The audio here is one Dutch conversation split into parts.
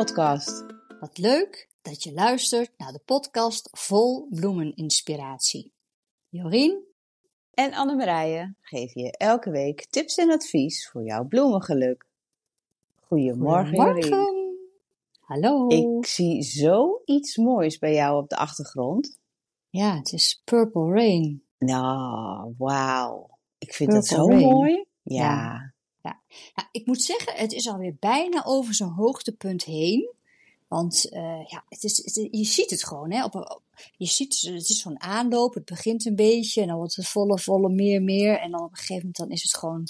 podcast. Wat leuk dat je luistert naar de podcast vol bloemeninspiratie. Jorien en Annemarije geven je elke week tips en advies voor jouw bloemengeluk. Goedemorgen, Jorien. Hallo. Ik zie zoiets moois bij jou op de achtergrond. Ja, het is Purple Rain. Nou, wauw. Ik vind Purple het zo Rain. mooi. Ja. Nou, ik moet zeggen, het is alweer bijna over zijn hoogtepunt heen. Want je ziet het gewoon. Hè? Je ziet, het is zo'n aanloop, het begint een beetje en dan wordt het volle, meer. En dan op een gegeven moment dan is het gewoon,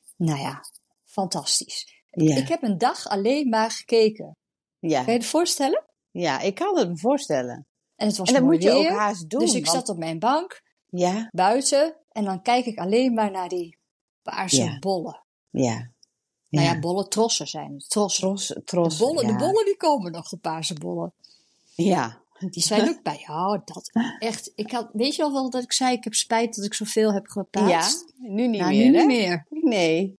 fantastisch. Ja. Ik heb een dag alleen maar gekeken. Ja. Kan je het voorstellen? Ja, ik kan het me voorstellen. En het was En dat mooi moet je weer, ook haast doen. dus ik want... zat op mijn bank, Ja. buiten, en dan kijk ik alleen maar naar die paarse bollen. Ja. Nou ja, bollen, trossen zijn het. Trossen. Trossen, de bollen die komen nog, de paarse bollen. Ja. Die zijn ook bij jou. Dat echt. Weet je wel dat ik zei, ik heb spijt dat ik zoveel heb geplaatst? Ja, nu niet meer, nu hè? niet meer. Nee.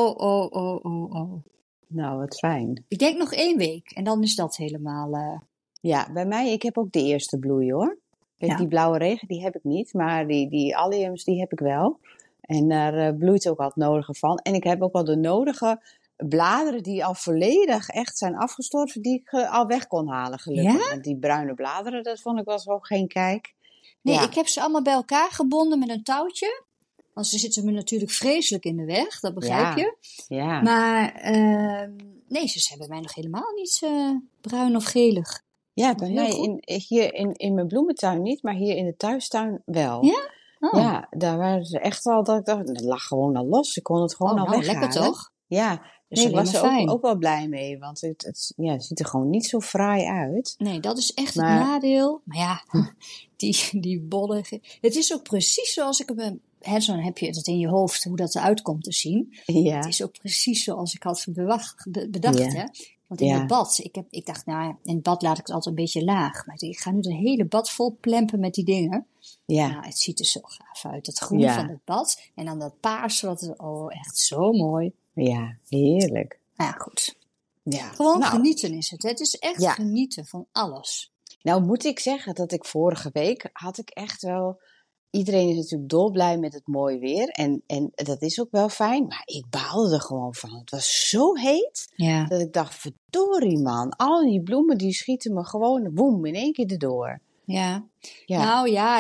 Oh. Nou, wat fijn. Ik denk nog 1 week en dan is dat helemaal... Ja, bij mij, ik heb ook de eerste bloei, hoor. Kijk, Ja. die blauwe regen, die heb ik niet, maar die alliums, die heb ik wel. En daar bloeit ook al het nodige van. En ik heb ook wel de nodige bladeren die al volledig echt zijn afgestorven, die ik al weg kon halen, gelukkig. Ja? Want die bruine bladeren, dat vond ik wel zo geen kijk. Nee, Ja. ik heb ze allemaal bij elkaar gebonden met een touwtje. Want ze zitten me natuurlijk vreselijk in de weg, dat begrijp je. Ja. Maar nee, ze zijn bij mij nog helemaal niet bruin of gelig. Ja, bij Heel mij goed. hier in mijn bloementuin niet, maar hier in de thuistuin wel. Ja? Oh. Ja, daar waren ze echt al, dat ik dacht, het lag gewoon al los. Ik kon het gewoon al weghalen. Lekker toch? Ja, is nee, ik was alleen er maar fijn. ook wel blij mee, want het ziet er gewoon niet zo fraai uit. Nee, dat is echt Maar- het nadeel. Maar ja, die bollen. Het is ook precies zoals ik hem... Zo heb je het in je hoofd, hoe dat eruit komt te zien. Ja, Het is ook precies zoals ik had bedacht. Ja. Hè? Want in Ja. het bad, ik dacht, in het bad laat ik het altijd een beetje laag. Maar ik ga nu het hele bad vol plempen met die dingen. ja, Nou, het ziet er zo gaaf uit. Dat groen Ja. van het bad. En dan dat paars, echt zo mooi. ja, heerlijk. Nou ja, goed. Ja. Gewoon Nou, genieten is het. Het is echt Ja. genieten van alles. nou moet ik zeggen dat ik vorige week had ik echt wel... Iedereen is natuurlijk dolblij met het mooie weer en dat is ook wel fijn, maar ik baalde er gewoon van. Het was zo heet Ja. dat ik dacht, verdorie man, al die bloemen die schieten me gewoon woem in 1 keer erdoor. Ja. Ja. Nou ja,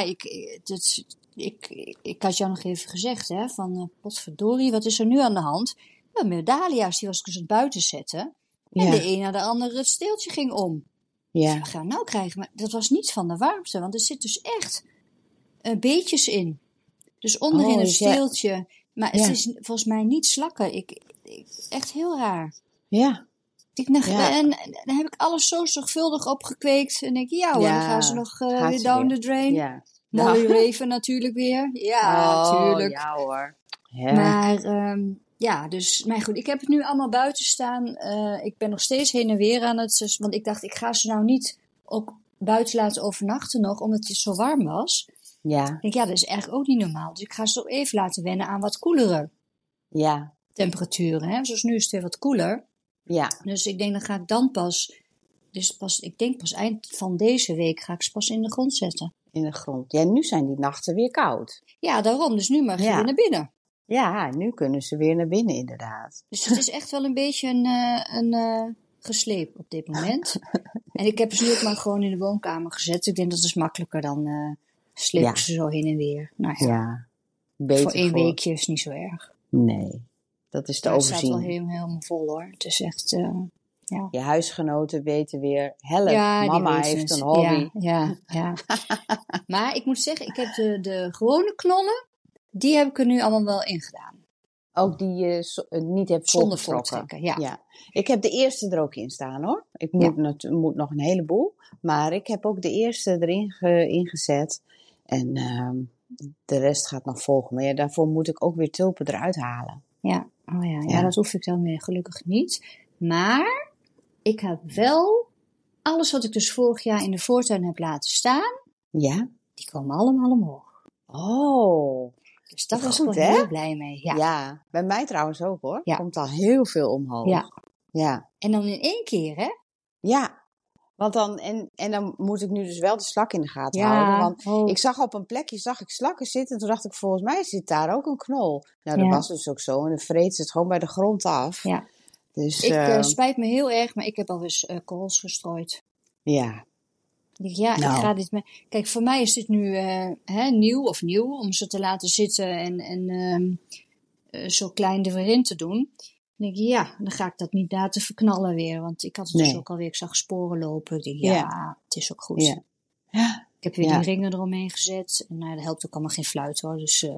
ik had jou nog even gezegd, hè, van potverdorie, wat is er nu aan de hand? Ja, mijn dahlia's, die was ik dus aan het buiten zetten. En Ja. de een na de andere het steeltje ging om. Ja. Wat gaan we nou krijgen? Maar dat was niet van de warmte, want er zit dus echt beetjes in. Dus onderin Oh, het dus ja. steeltje. Maar het Ja. is volgens mij niet slakken. Echt heel raar. Ja. Ja. En dan heb ik alles zo zorgvuldig opgekweekt. En denk ik, ja hoor, Ja, dan gaan ze nog gaat weer ze down weer. the drain. Ja. Molly Nou. Raven natuurlijk weer. Ja, Oh, natuurlijk. ja hoor. Ja. Maar, maar goed, ik heb het nu allemaal buiten staan. Ik ben nog steeds heen en weer aan het... Want ik dacht, ik ga ze nou niet ook buiten laten overnachten nog, omdat het zo warm was. Ja. Ik denk, ja, dat is eigenlijk ook niet normaal. Dus ik ga ze ook even laten wennen aan wat koelere Ja. temperaturen. Hè? Zoals nu is het weer wat koeler. Ja. Dus ik denk, dan ga ik dan ik denk pas eind van deze week ga ik ze pas in de grond zetten. In de grond. Ja, nu zijn die nachten weer koud. Ja, daarom. Dus nu mag je Ja. weer naar binnen. Ja, nu kunnen ze weer naar binnen inderdaad. Dus het is echt wel een beetje een gesleep op dit moment. En ik heb ze nu ook maar gewoon in de woonkamer gezet. Ik denk dat is makkelijker dan sleep Ja. ik ze zo heen en weer. Nou ja, Ja. Beter voor 1 weekje is niet zo erg. Nee, dat is te Maar het staat wel overzien. helemaal vol hoor. Het is echt, ja. Je huisgenoten weten weer, help, Ja, die mama weten heeft het. een hobby. Ja. Maar ik moet zeggen, ik heb de gewone knollen, die heb ik er nu allemaal wel in gedaan. Ook die je niet hebt Zonder volgetrokken. voortrekken, ja. Ik heb de eerste er ook in staan hoor. Ik moet nog een heleboel. Maar ik heb ook de eerste erin ingezet. En de rest gaat nog volgen. Maar ja, daarvoor moet ik ook weer tulpen eruit halen. Ja, oh ja. Ja. Dat hoef ik dan weer gelukkig niet. Maar ik heb wel alles wat ik dus vorig jaar in de voortuin heb laten staan, Ja? die komen allemaal omhoog. Oh. Dus daar Wat was ik goed, wel hè? heel blij mee. Ja. Ja, bij mij trouwens ook hoor. Ja. Komt al heel veel omhoog. Ja. Ja. En dan in 1 keer, hè? Ja, want dan moet ik nu dus wel de slak in de gaten houden. Want ik zag op een plekje slakken zitten. En toen dacht ik, volgens mij zit daar ook een knol. Nou, dat was dus ook zo. En dan vreet ze het gewoon bij de grond af. Ja. Dus, ik spijt me heel erg, maar ik heb al eens korrels gestrooid. Ja. Ik ga dit Kijk, voor mij is dit nu nieuw om ze te laten zitten en zo klein erin te doen. Dan denk ik, dan ga ik dat niet laten verknallen weer. Want ik had het dus ook alweer, ik zag sporen lopen. Ik denk, het is ook goed. Ja. Ik heb weer die ringen eromheen gezet. En dat helpt ook allemaal geen fluit hoor. Dus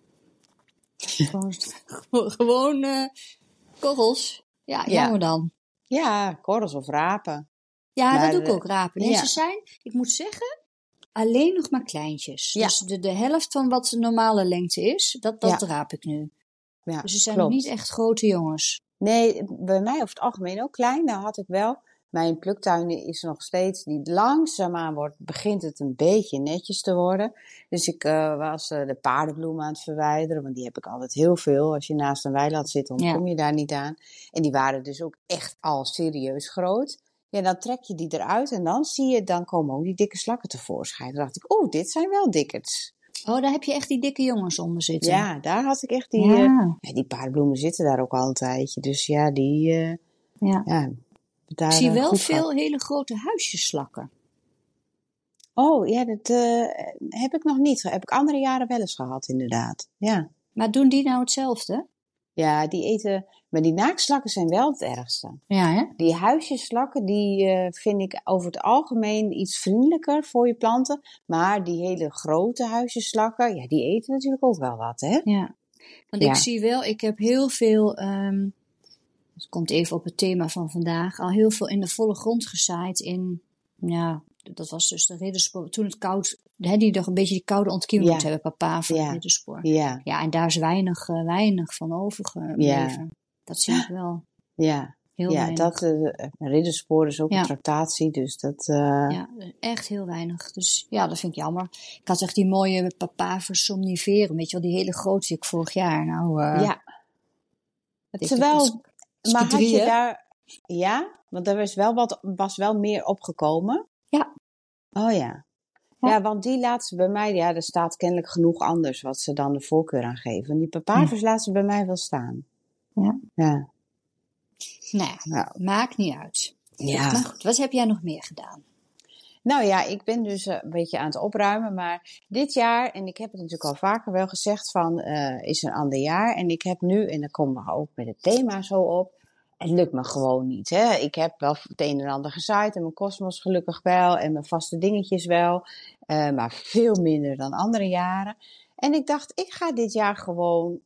gewoon korrels. Ja, jammer dan. Ja, korrels of rapen. Ja, maar, dat doe ik ook, rapen. Nee, ze zijn, ik moet zeggen, alleen nog maar kleintjes. Ja. Dus de helft van wat de normale lengte is, dat raap ik nu. Ja, dus ze zijn nog niet echt grote jongens. Nee, bij mij over het algemeen ook klein. Nou had ik wel, mijn pluktuin is nog steeds, die langzaamaan begint het een beetje netjes te worden. Dus ik was de paardenbloemen aan het verwijderen, want die heb ik altijd heel veel. Als je naast een weiland zit, dan kom je daar niet aan. En die waren dus ook echt al serieus groot. Ja, dan trek je die eruit en dan komen ook die dikke slakken tevoorschijn. Dan dacht ik, dit zijn wel dikkers. Oh, daar heb je echt die dikke jongens onder zitten. Ja, daar had ik echt die... die paardenbloemen zitten daar ook al een tijdje. Dus ja, die... ik zie wel veel hele grote huisjesslakken. Oh, ja, dat heb ik nog niet. Heb ik andere jaren wel eens gehad, inderdaad. Ja. Maar doen die nou hetzelfde? Ja, die eten... Maar die naaktslakken zijn wel het ergste. Ja, hè? Die huisjesslakken, die vind ik over het algemeen iets vriendelijker voor je planten. Maar die hele grote huisjesslakken, ja, die eten natuurlijk ook wel wat, hè? Ja, want ik zie wel, ik heb heel veel... het komt even op het thema van vandaag. Al heel veel in de volle grond gezaaid in... Ja, dat was dus de ridderspoor. Toen het koud... die nog een beetje die koude ontkieming moeten hebben. Papa van de ridderspoor. Ja, en daar is weinig van overgebleven. Ja. Dat zie ik wel. Ja, heel weinig. Ridderspoor is ook een tractatie, dus dat... Ja, echt heel weinig. Dus ja, dat vind ik jammer. Ik had echt die mooie Papaver somniferen, weet je wel, die hele grote die ik vorig jaar. Nou, ja. Terwijl, maar had je daar... Ja, want er was wel meer opgekomen. Ja. Oh ja. Ja, want die laten ze bij mij... Ja, er staat kennelijk genoeg anders wat ze dan de voorkeur aan geven. Die papavers laten ze bij mij wel staan. Ja. Ja. Nou, maakt niet uit. Ja. Maar goed, wat heb jij nog meer gedaan? Nou ja, ik ben dus een beetje aan het opruimen, maar dit jaar, en ik heb het natuurlijk al vaker wel gezegd, is een ander jaar. En ik heb nu, en dan komen we ook met het thema zo op, het lukt me gewoon niet. Hè? Ik heb wel het een en ander gezaaid en mijn kosmos gelukkig wel en mijn vaste dingetjes wel, maar veel minder dan andere jaren. En ik dacht, ik ga dit jaar gewoon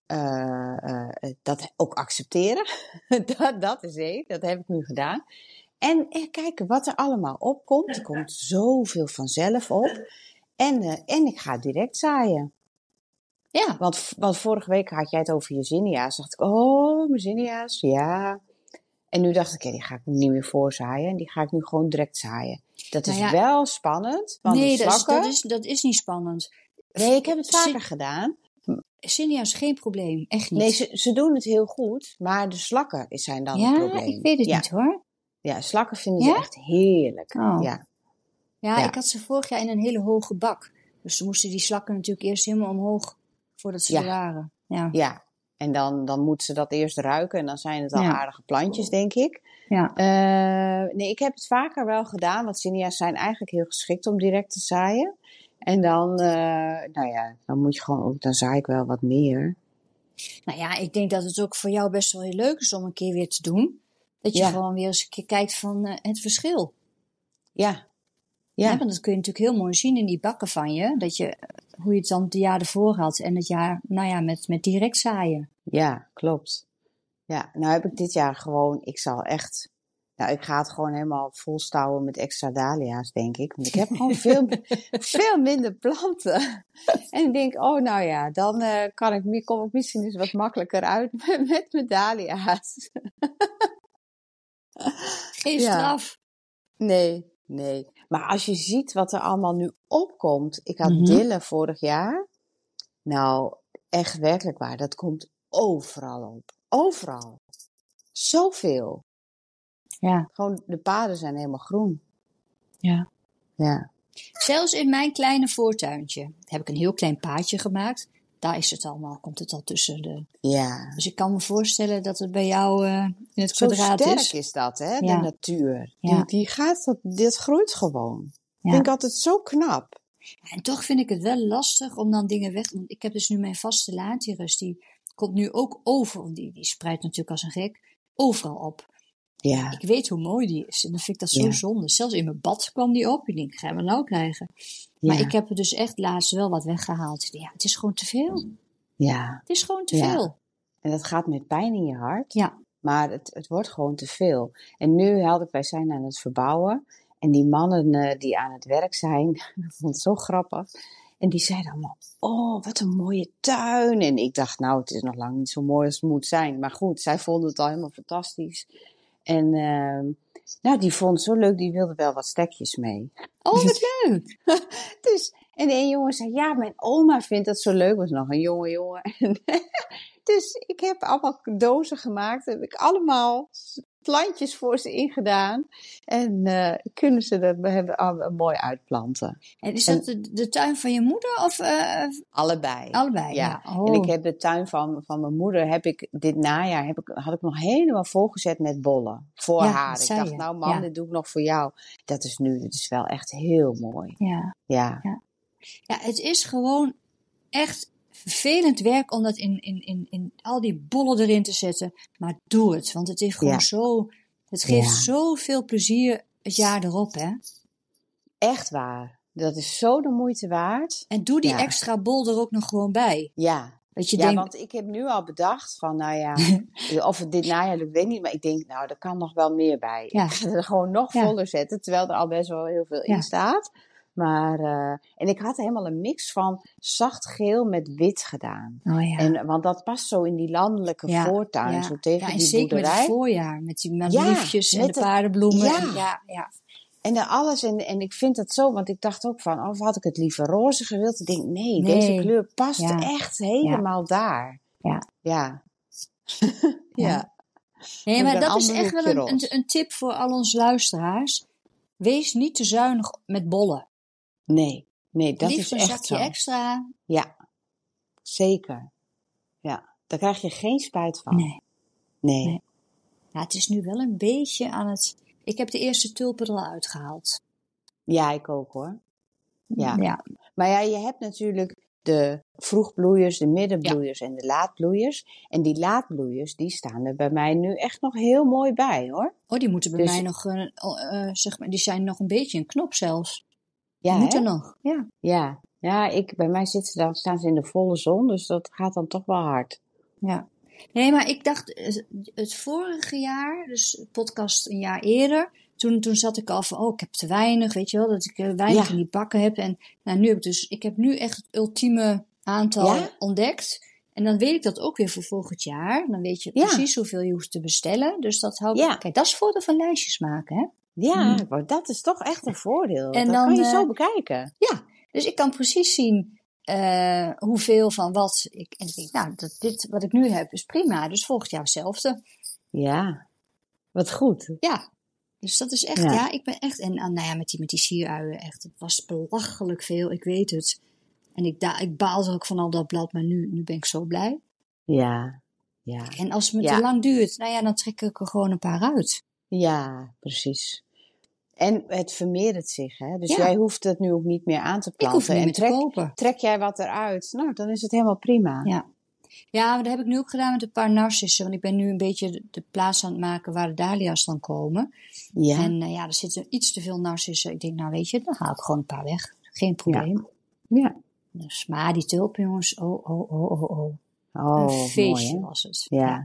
dat ook accepteren. dat is één, dat heb ik nu gedaan. En kijken wat er allemaal opkomt. Er komt zoveel vanzelf op. En ik ga direct zaaien. Ja. Want vorige week had jij het over je zinnia's. Dacht ik, oh, mijn zinnia's, ja. En nu dacht ik, die ga ik niet meer voorzaaien. En die ga ik nu gewoon direct zaaien. Dat is wel spannend. Want nee, de slakken... dat is niet spannend. Nee, ik heb het vaker gedaan. Zinnia's geen probleem, echt niet. Nee, ze doen het heel goed. Maar de slakken zijn dan het probleem. Ja, ik weet het niet hoor. Ja, slakken vinden ze echt heerlijk. Oh. Ja, ik had ze vorig jaar in een hele hoge bak. Dus ze moesten die slakken natuurlijk eerst helemaal omhoog voordat ze er waren. Ja, en dan moeten ze dat eerst ruiken en dan zijn het al aardige plantjes, denk ik. Ja. Nee, ik heb het vaker wel gedaan, want zinnia's zijn eigenlijk heel geschikt om direct te zaaien. En dan, dan moet je gewoon ook, dan zaai ik wel wat meer. Nou ja, ik denk dat het ook voor jou best wel heel leuk is om een keer weer te doen. Dat je gewoon weer eens een keer kijkt van het verschil. Ja. Want dat kun je natuurlijk heel mooi zien in die bakken van je. Hoe je het dan het jaar ervoor had. En het jaar, met direct zaaien. Ja, klopt. Ja, nou heb ik dit jaar gewoon, ik ga het gewoon helemaal volstouwen met extra dahlia's, denk ik. Want ik heb gewoon veel minder planten. En ik denk, dan kom ik misschien eens wat makkelijker uit met mijn dahlia's. Geen straf. Nee. Maar als je ziet wat er allemaal nu opkomt. Ik had dille vorig jaar. Nou, echt werkelijk waar. Dat komt overal op. Overal. Zoveel. Ja. Gewoon, de paden zijn helemaal groen. Ja. Ja. Zelfs in mijn kleine voortuintje heb ik een heel klein paadje gemaakt. Daar is het allemaal, komt het al tussen de... Ja. Dus ik kan me voorstellen dat het bij jou in het Zo kwadraat sterk is dat, hè? Ja. De natuur. Ja. Die gaat, dit groeit gewoon. Ja. Vind ik altijd zo knap. En toch vind ik het wel lastig om dan dingen weg... Want ik heb dus nu mijn vaste laantirus, die komt nu ook over. Die spreidt natuurlijk als een gek overal op. Ja. Ik weet hoe mooi die is. En dan vind ik dat zo Ja. zonde. Zelfs in mijn bad kwam die op. Ik denk, gaan we nou krijgen? Maar Ja. ik heb er dus echt laatst wel wat weggehaald. Ja, het is gewoon te veel. Ja. Het is gewoon te Ja. veel. En dat gaat met pijn in je hart. Ja. Maar het wordt gewoon te veel. En nu wij zijn aan het verbouwen. En die mannen die aan het werk zijn, dat vond ik zo grappig. En die zeiden allemaal, oh, wat een mooie tuin. En ik dacht, nou, het is nog lang niet zo mooi als het moet zijn. Maar goed, zij vonden het al helemaal fantastisch. En nou, die vond het zo leuk, die wilde wel wat stekjes mee. Oh, wat leuk. Dus, en een jongen zei, ja, mijn oma vindt dat zo leuk. Was nog een jonge jongen. Dus ik heb allemaal dozen gemaakt. Heb ik allemaal plantjes voor ze ingedaan. En kunnen ze dat mooi uitplanten. En is dat de tuin van je moeder? Of, Allebei. Allebei, ja. Oh. En ik heb de tuin van mijn moeder, dit najaar, had ik nog helemaal volgezet met bollen. Voor Ja, haar. dat Ik zei dacht, je. nou mam, Ja. dit doe ik nog voor jou. Dat is wel echt heel mooi. Ja. Ja. Ja, het is gewoon echt vervelend werk om dat in al die bollen erin te zetten. Maar doe het, want het is gewoon Ja. zo... Het geeft Ja. zoveel plezier het jaar erop, hè. Echt waar. Dat is zo de moeite waard. En doe die Ja. extra bol er ook nog gewoon bij. Ja. Dat je Ja, denkt, want ik heb nu al bedacht van, nou ja, of het dit najaar lukt, weet ik niet. Maar ik denk, nou, er kan nog wel meer bij. Ja. Ik ga er gewoon nog Ja. voller zetten, terwijl er al best wel heel veel Ja. in staat. Maar, en ik had helemaal een mix van zacht geel met wit gedaan. oh ja. En, want dat past zo in die landelijke Ja, voortuin, ja. zo tegen Ja, en die zeker met het boerderij. voorjaar, met die Ja, liefjes en met de het- paardenbloemen. ja. En ja. En dan alles, en ik vind het zo, want ik dacht ook van, of had ik het liever roze gewild? Ik denk, nee, Nee. deze kleur past Ja. echt helemaal daar. Ja. Ja. Ja. Nee, Met maar een dat is ander echt wel hoekje roze. een tip voor al onze luisteraars. Wees niet te zuinig met bollen. Nee, dat Liefst is een echt zakje zo. extra. Ja, zeker. Ja, daar krijg je geen spijt van. Nee. Nee. Ja, het is nu wel een beetje aan het... Ik heb de eerste tulpen er al uitgehaald. Ja, ik ook hoor. Ja. Ja. Maar ja, je hebt natuurlijk de vroegbloeiers, de middenbloeiers en de laatbloeiers. En die laatbloeiers, die staan er bij mij nu echt nog heel mooi bij hoor. Oh, die moeten bij Dus- mij nog, zeg maar, die zijn nog een beetje een knop zelfs. Ja, Die moeten hè? nog. Ja. Ja, bij mij staan ze in de volle zon, dus dat gaat dan toch wel hard. Ja. Nee, maar ik dacht, het vorige jaar, dus podcast een jaar eerder, toen zat ik al van, oh, ik heb te weinig, weet je wel, dat ik weinig Ja. in die bakken heb. En nou, nu heb ik heb nu echt het ultieme aantal Ja? ontdekt. En dan weet ik dat ook weer voor volgend jaar. Dan weet je Ja. precies hoeveel je hoeft te bestellen. Dus dat houdt, Ja. kijk, dat is het voordeel van lijstjes maken, hè. Ja, maar dat is toch echt een voordeel. En dat dan, kan je zo bekijken. Ja, dus ik kan precies zien hoeveel van wat ik... En ik denk, nou, dit wat ik nu heb is prima. Dus volgend jaar hetzelfde. Ja, wat goed. Ja, dus dat is echt, Ja. ja, ik ben echt, en nou ja, met die sieruien, echt, het was belachelijk veel, ik weet het. En ik baalde ook van al dat blad, maar nu ben ik zo blij. Ja. En als het me Ja. te lang duurt, nou ja, dan trek ik er gewoon een paar uit. Ja, precies. En het vermeerdert zich, hè? Dus Ja. jij hoeft het nu ook niet meer aan te Ik planten. hoef het niet meer te kopen. trek jij wat eruit, nou, dan is het helemaal prima. Ja. Ja, maar dat heb ik nu ook gedaan met een paar narcissen, want ik ben nu een beetje de plaats aan het maken waar de dahlia's dan komen. Ja. En ja, er zitten iets te veel narcissen. Ik denk, nou weet je, dan haal ik gewoon een paar weg. Geen probleem. Ja. Dus, maar die tulpen, jongens, oh. Oh, Een feestje mooi, hè? was het. Ja.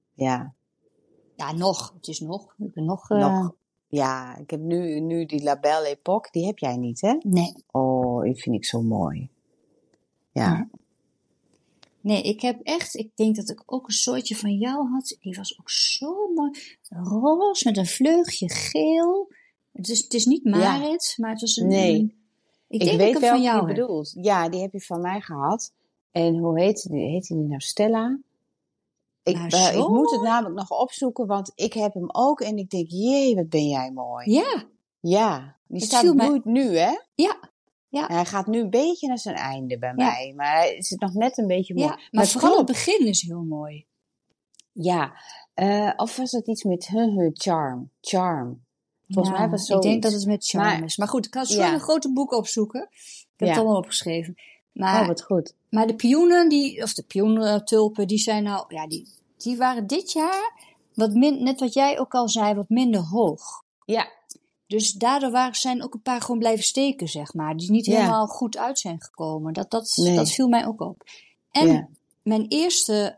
Ja, nog. Het is nog. Ik ben nog... Nog. Ja, ik heb nu die La Belle Époque, die heb jij niet, hè? Nee. Oh, die vind ik zo mooi. Ja. Nee, ik heb echt... Ik denk dat ik ook een soortje van jou had. Die was ook zo mooi. Roze met een vleugje geel. Het is niet Marit, maar het was een... Nee. Ik Ik denk dat weet ik hem wel van wie jou je heb. bedoelt. Ja, die heb je van mij gehad. En hoe heet die nou? Stella? Ik moet het namelijk nog opzoeken, want ik heb hem ook en ik denk, jee, wat ben jij mooi. Ja. Ja, die Het staat bloeit nu, hè? Ja. En hij gaat nu een beetje naar zijn einde bij mij, maar hij zit nog net een beetje mooi. Ja, maar vooral het begin is heel mooi. Ja, of was het iets met charm? Volgens mij was het zoiets. Ik denk dat het met charm is. Maar goed, ik kan zo een grote boek opzoeken. Ik heb het allemaal opgeschreven. Maar, wat goed. Maar de pioenen, de pioentulpen, die zijn nou, die waren dit jaar, net wat jij ook al zei, wat minder hoog. Ja. Dus daardoor zijn ook een paar gewoon blijven steken, zeg maar. Die niet helemaal goed uit zijn gekomen. Dat viel mij ook op. En mijn eerste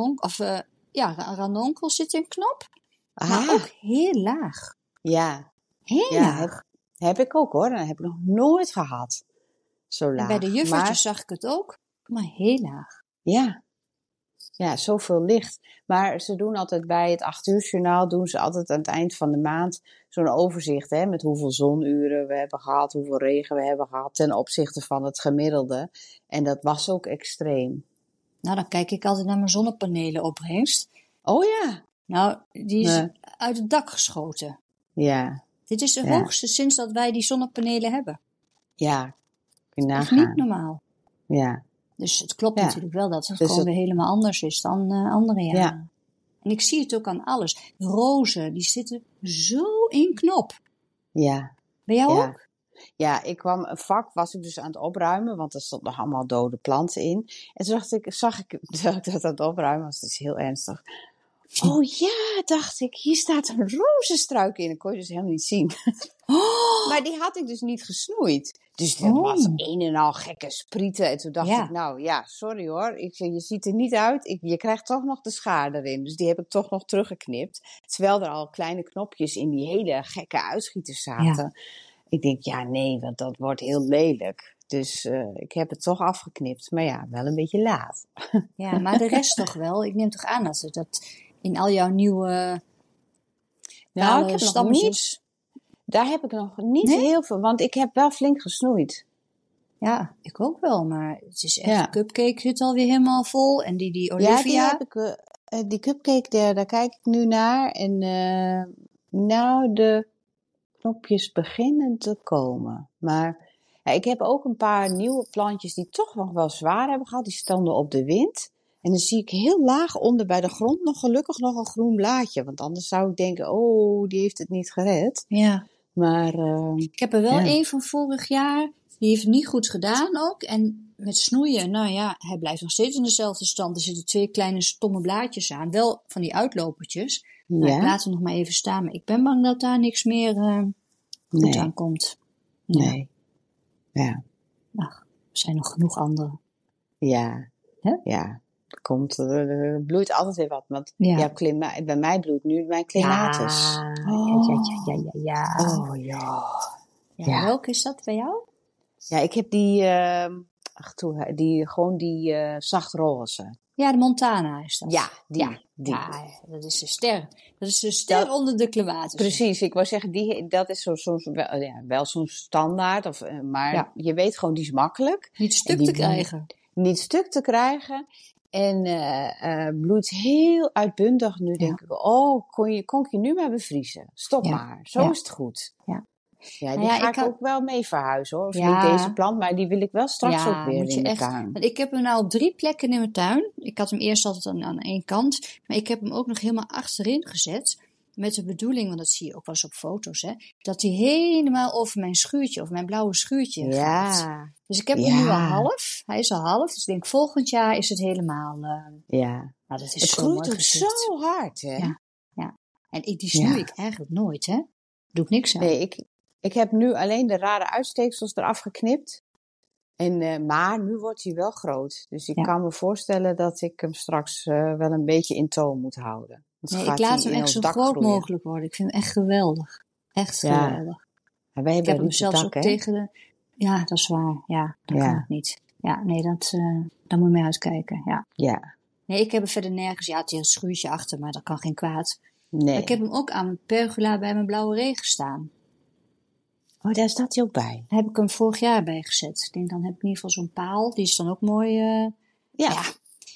ranonkel zit in knop. Maar ook heel laag. Ja. Heel laag. Heb ik ook hoor. Dat heb ik nog nooit gehad. Zo laag. En bij de juffertjes zag ik het ook. Maar heel laag. Ja. Ja, zoveel licht. Maar ze doen altijd bij het 8 uur journaal, doen ze altijd aan het eind van de maand zo'n overzicht, hè, met hoeveel zonuren we hebben gehad, hoeveel regen we hebben gehad ten opzichte van het gemiddelde. En dat was ook extreem. Nou, dan kijk ik altijd naar mijn zonnepanelenopbrengst. Oh ja. Nou, die is uit het dak geschoten. Ja. Dit is de hoogste sinds dat wij die zonnepanelen hebben. Ja, kun je nagaan. Dat is niet normaal. Ja. Dus het klopt natuurlijk wel dat het gewoon weer helemaal anders is dan andere jaren. Ja. En ik zie het ook aan alles. Rozen, die zitten zo in knop. Ja. Bij jou ook? Ja, een vak was ik dus aan het opruimen, want er stond nog allemaal dode planten in. En toen zag ik dat aan het opruimen was, het is heel ernstig. Oh ja, dacht ik, hier staat een rozenstruik in. Dat kon je dus helemaal niet zien. Oh. Maar die had ik dus niet gesnoeid. Dus dat was een en al gekke sprieten. En toen dacht ik, nou ja, sorry hoor. Je ziet er niet uit. Je krijgt toch nog de schaar erin. Dus die heb ik toch nog teruggeknipt. Terwijl er al kleine knopjes in die hele gekke uitschieters zaten. Ja. Ik denk, want dat wordt heel lelijk. Dus ik heb het toch afgeknipt. Maar ja, wel een beetje laat. Ja, maar de rest toch wel. Ik neem toch aan dat ze dat in al jouw nieuwe ik heb stammetjes. Daar heb ik nog niet heel veel, want ik heb wel flink gesnoeid. Ja, ik ook wel, maar het is echt, Cupcake zit alweer helemaal vol. En die Olivia. Ja, die heb ik, die Cupcake, daar kijk ik nu naar. En de knopjes beginnen te komen. Maar ik heb ook een paar nieuwe plantjes die toch nog wel zwaar hebben gehad. Die stonden op de wind. En dan zie ik heel laag onder bij de grond gelukkig nog een groen blaadje. Want anders zou ik denken, die heeft het niet gered. Ja. Maar ik heb er wel één van vorig jaar. Die heeft het niet goed gedaan ook. En met snoeien, hij blijft nog steeds in dezelfde stand. Er zitten 2 kleine stomme blaadjes aan. Wel van die uitlopertjes. Ik laat hem nog maar even staan. Maar ik ben bang dat daar niks meer goed aan komt. Nee. Ja. Ach, er zijn nog genoeg andere. Ja. Huh? Ja. Er bloeit altijd weer wat. Want bij mij bloeit nu mijn clematis. Ja. Oh ja. Ja. Welke is dat bij jou? Ja, ik heb die zachtroze. Ja, de Montana is dat. Ja, die. Ja, dat is de ster. Dat is de ster onder de clematis. Precies, ik wou zeggen, dat is wel zo'n standaard. Maar je weet gewoon, die is makkelijk. Niet stuk te krijgen. Niet stuk te krijgen. En bloeit heel uitbundig. Nu denk ik, kon ik je nu maar bevriezen. Stop maar, zo is het goed. Ja. Ja, die ga ik ook wel mee verhuizen hoor. Of niet deze plant, maar die wil ik wel straks ook weer in de tuin. Want ik heb hem nou op 3 plekken in mijn tuin. Ik had hem eerst altijd aan één kant. Maar ik heb hem ook nog helemaal achterin gezet. Met de bedoeling, want dat zie je ook wel eens op foto's, dat hij helemaal over mijn schuurtje, over mijn blauwe schuurtje gaat. Dus ik heb hem nu al half. Hij is al half. Dus ik denk, volgend jaar is het helemaal... Nou, dat is het groeit ook zo hard, hè? Ja. En die snoei ik eigenlijk nooit, hè? Doe ik niks aan. Nee, ik heb nu alleen de rare uitsteeksels eraf geknipt. Maar nu wordt hij wel groot. Dus ik kan me voorstellen dat ik hem straks wel een beetje in toon moet houden. Ik laat hem echt zo groot mogelijk worden. Ik vind hem echt geweldig. Echt geweldig. En wij hebben ik heb hem zelfs dak, ook tegen de... Ja, dat is waar. Ja, dat kan ik niet. Ja, nee, daar moet je mee uitkijken. Ja. Nee, ik heb hem verder nergens. Ja, het is een schuurtje achter, maar dat kan geen kwaad. Nee. Maar ik heb hem ook aan mijn pergola bij mijn blauwe regen staan. Oh, daar staat hij ook bij. Daar heb ik hem vorig jaar bij gezet. Ik denk, dan heb ik in ieder geval zo'n paal. Die is dan ook mooi...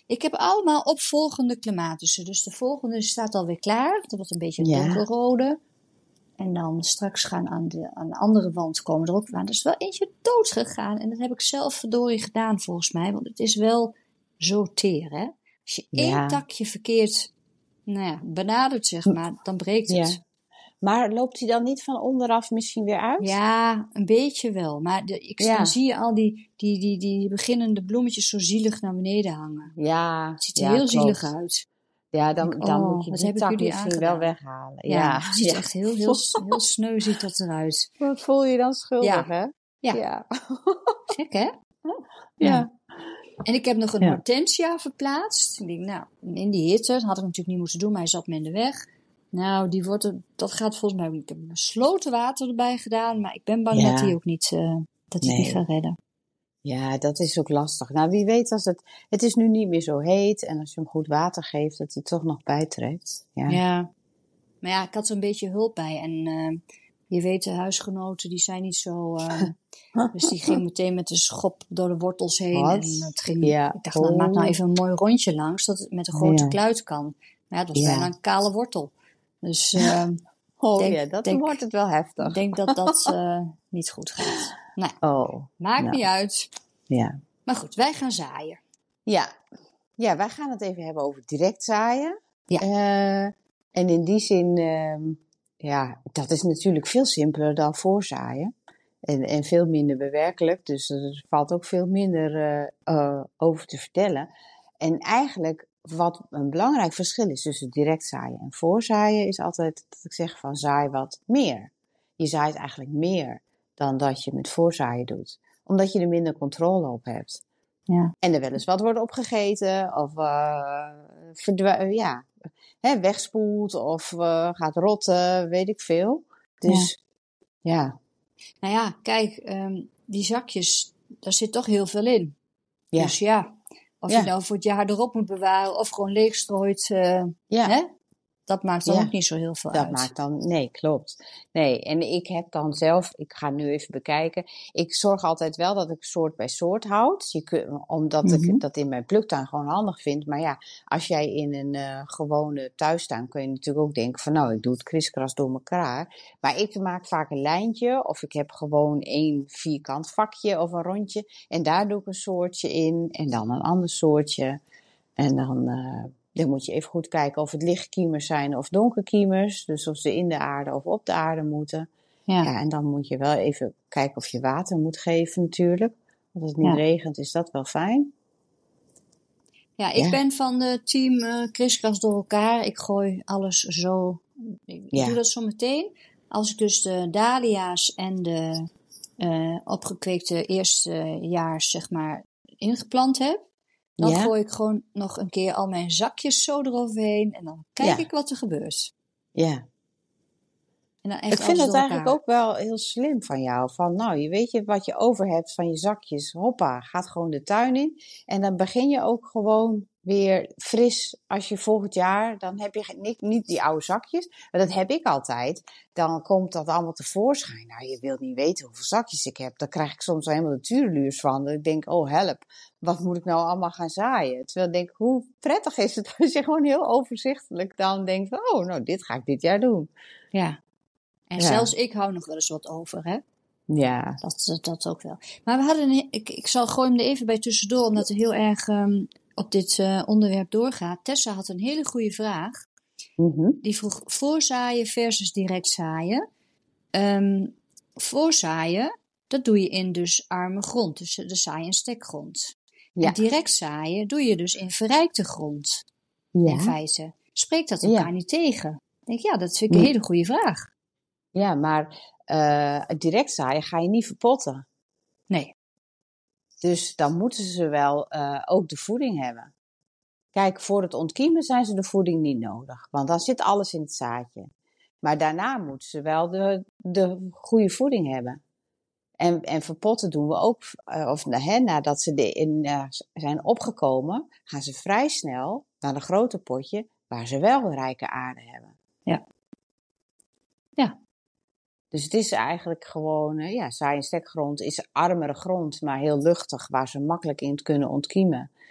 Ik heb allemaal opvolgende clematussen. Dus de volgende staat alweer klaar. Dat wordt een beetje een Ja. donkerrode. En dan straks gaan aan de andere wand komen er ook aan. Er is wel eentje dood gegaan. En dat heb ik zelf verdorie gedaan volgens mij. Want het is wel zo teer, hè. Als je één Ja. takje verkeerd benadert, zeg maar, dan breekt het. Ja. Maar loopt hij dan niet van onderaf misschien weer uit? Ja, een beetje wel. Maar Ja. dan zie je al die beginnende bloemetjes zo zielig naar beneden hangen. Ja. Het ziet er heel klopt. zielig uit. Ja, Ik denk, dan moet je wat die heb ik tak jullie misschien wel aangedaan? weghalen. Ja, het ziet Ja. er echt heel sneu ziet dat eruit. Wat voel je dan schuldig, Ja. hè? Ja. Ja. Gek, hè? Ja. En ik heb nog een Ja. hortensia verplaatst. Ik denk, nou, in die hitte, dat had ik natuurlijk niet moeten doen, maar hij zat me in de weg. Nou, dat gaat volgens mij. Ik heb besloten water erbij gedaan, maar ik ben bang Ja. dat hij ook niet, niet gaat redden. Ja, dat is ook lastig. Nou, wie weet als het is nu niet meer zo heet en als je hem goed water geeft, dat hij toch nog bijtrekt. Ja. Ja. Maar ja, ik had er een beetje hulp bij. En je weet, de huisgenoten, die zijn niet zo... dus die ging meteen met de schop door de wortels heen. Wat? En het ging, Ja. ik dacht, nou, maak nou even een mooi rondje langs, dat het met een grote Ja. kluit kan. Maar ja, het was Ja. bijna een kale wortel. Dus Dat wordt het wel heftig. ik denk dat dat niet goed gaat. Nou, maakt nou. niet uit. Ja. Maar goed, wij gaan zaaien. Ja. Ja, wij gaan het even hebben over direct zaaien. Ja. En in die zin, dat is natuurlijk veel simpeler dan voorzaaien. En veel minder bewerkelijk. Dus er valt ook veel minder over te vertellen. En eigenlijk, wat een belangrijk verschil is tussen direct zaaien en voorzaaien, is altijd dat ik zeg van zaai wat meer. Je zaait eigenlijk meer dan dat je met voorzaaien doet. Omdat je er minder controle op hebt. Ja. En er wel eens wat wordt opgegeten of wegspoelt of gaat rotten, weet ik veel. Dus ja. Nou ja, kijk, die zakjes, daar zit toch heel veel in. Ja. Dus ja, of je nou voor het jaar erop moet bewaren of gewoon leegstrooit, hè? Dat maakt dan ook niet zo heel veel uit. Dat maakt dan, nee, klopt. Nee, en ik heb dan zelf, ik ga nu even bekijken, ik zorg altijd wel dat ik soort bij soort houd. Omdat ik dat in mijn pluktuin gewoon handig vind. Maar ja, als jij in een gewone thuistuin, kun je natuurlijk ook denken van nou, ik doe het kriskras door elkaar. Maar ik maak vaak een lijntje of ik heb gewoon 1 vierkant vakje of een rondje. En daar doe ik een soortje in en dan een ander soortje. En dan moet je even goed kijken of het lichtkiemers zijn of donkerkiemers. Dus of ze in de aarde of op de aarde moeten. Ja, en dan moet je wel even kijken of je water moet geven natuurlijk. Want als het niet regent is dat wel fijn. Ja, ik ben van de team kriskras door elkaar. Ik gooi alles zo. Ik doe dat zo meteen. Als ik dus de dahlia's en de opgekweekte eerstejaars zeg maar ingeplant heb. Dan gooi ik gewoon nog een keer al mijn zakjes zo eroverheen. En dan kijk ik wat er gebeurt. Ja. En dan echt ik vind het eigenlijk elkaar. ook wel heel slim van jou. Van nou, je weet je wat je over hebt van je zakjes. Hoppa, gaat gewoon de tuin in. En dan begin je ook gewoon weer fris. Als je volgend jaar, dan heb je niet die oude zakjes. Maar dat heb ik altijd. Dan komt dat allemaal tevoorschijn. Nou, je wilt niet weten hoeveel zakjes ik heb. Dan krijg ik soms helemaal de tureluurs van. Dan denk ik, oh help, wat moet ik nou allemaal gaan zaaien? Terwijl ik denk, hoe prettig is het als je gewoon heel overzichtelijk dan denkt van, oh nou, dit ga ik dit jaar doen. Ja. En zelfs ik hou nog wel eens wat over, hè? Ja. Dat ook wel. Maar we hadden ik gooi hem er even bij tussendoor, omdat het heel erg op dit onderwerp doorgaat. Tessa had een hele goede vraag. Die vroeg voorzaaien versus direct zaaien. Voorzaaien, dat doe je in dus arme grond, dus de zaai- en stekgrond. Ja. En direct zaaien doe je dus in verrijkte grond. Ja. In feite. Spreekt dat elkaar niet tegen? Ik denk, dat vind ik een hele goede vraag. Ja, maar direct zaaien ga je niet verpotten. Nee. Dus dan moeten ze wel ook de voeding hebben. Kijk, voor het ontkiemen zijn ze de voeding niet nodig. Want dan zit alles in het zaadje. Maar daarna moeten ze wel de goede voeding hebben. En verpotten doen we ook, nadat ze zijn opgekomen, gaan ze vrij snel naar een grote potje waar ze wel rijke aarde hebben. Ja. Ja. Dus het is eigenlijk gewoon, zaai- en stekgrond is armere grond, maar heel luchtig, waar ze makkelijk in kunnen ontkiemen.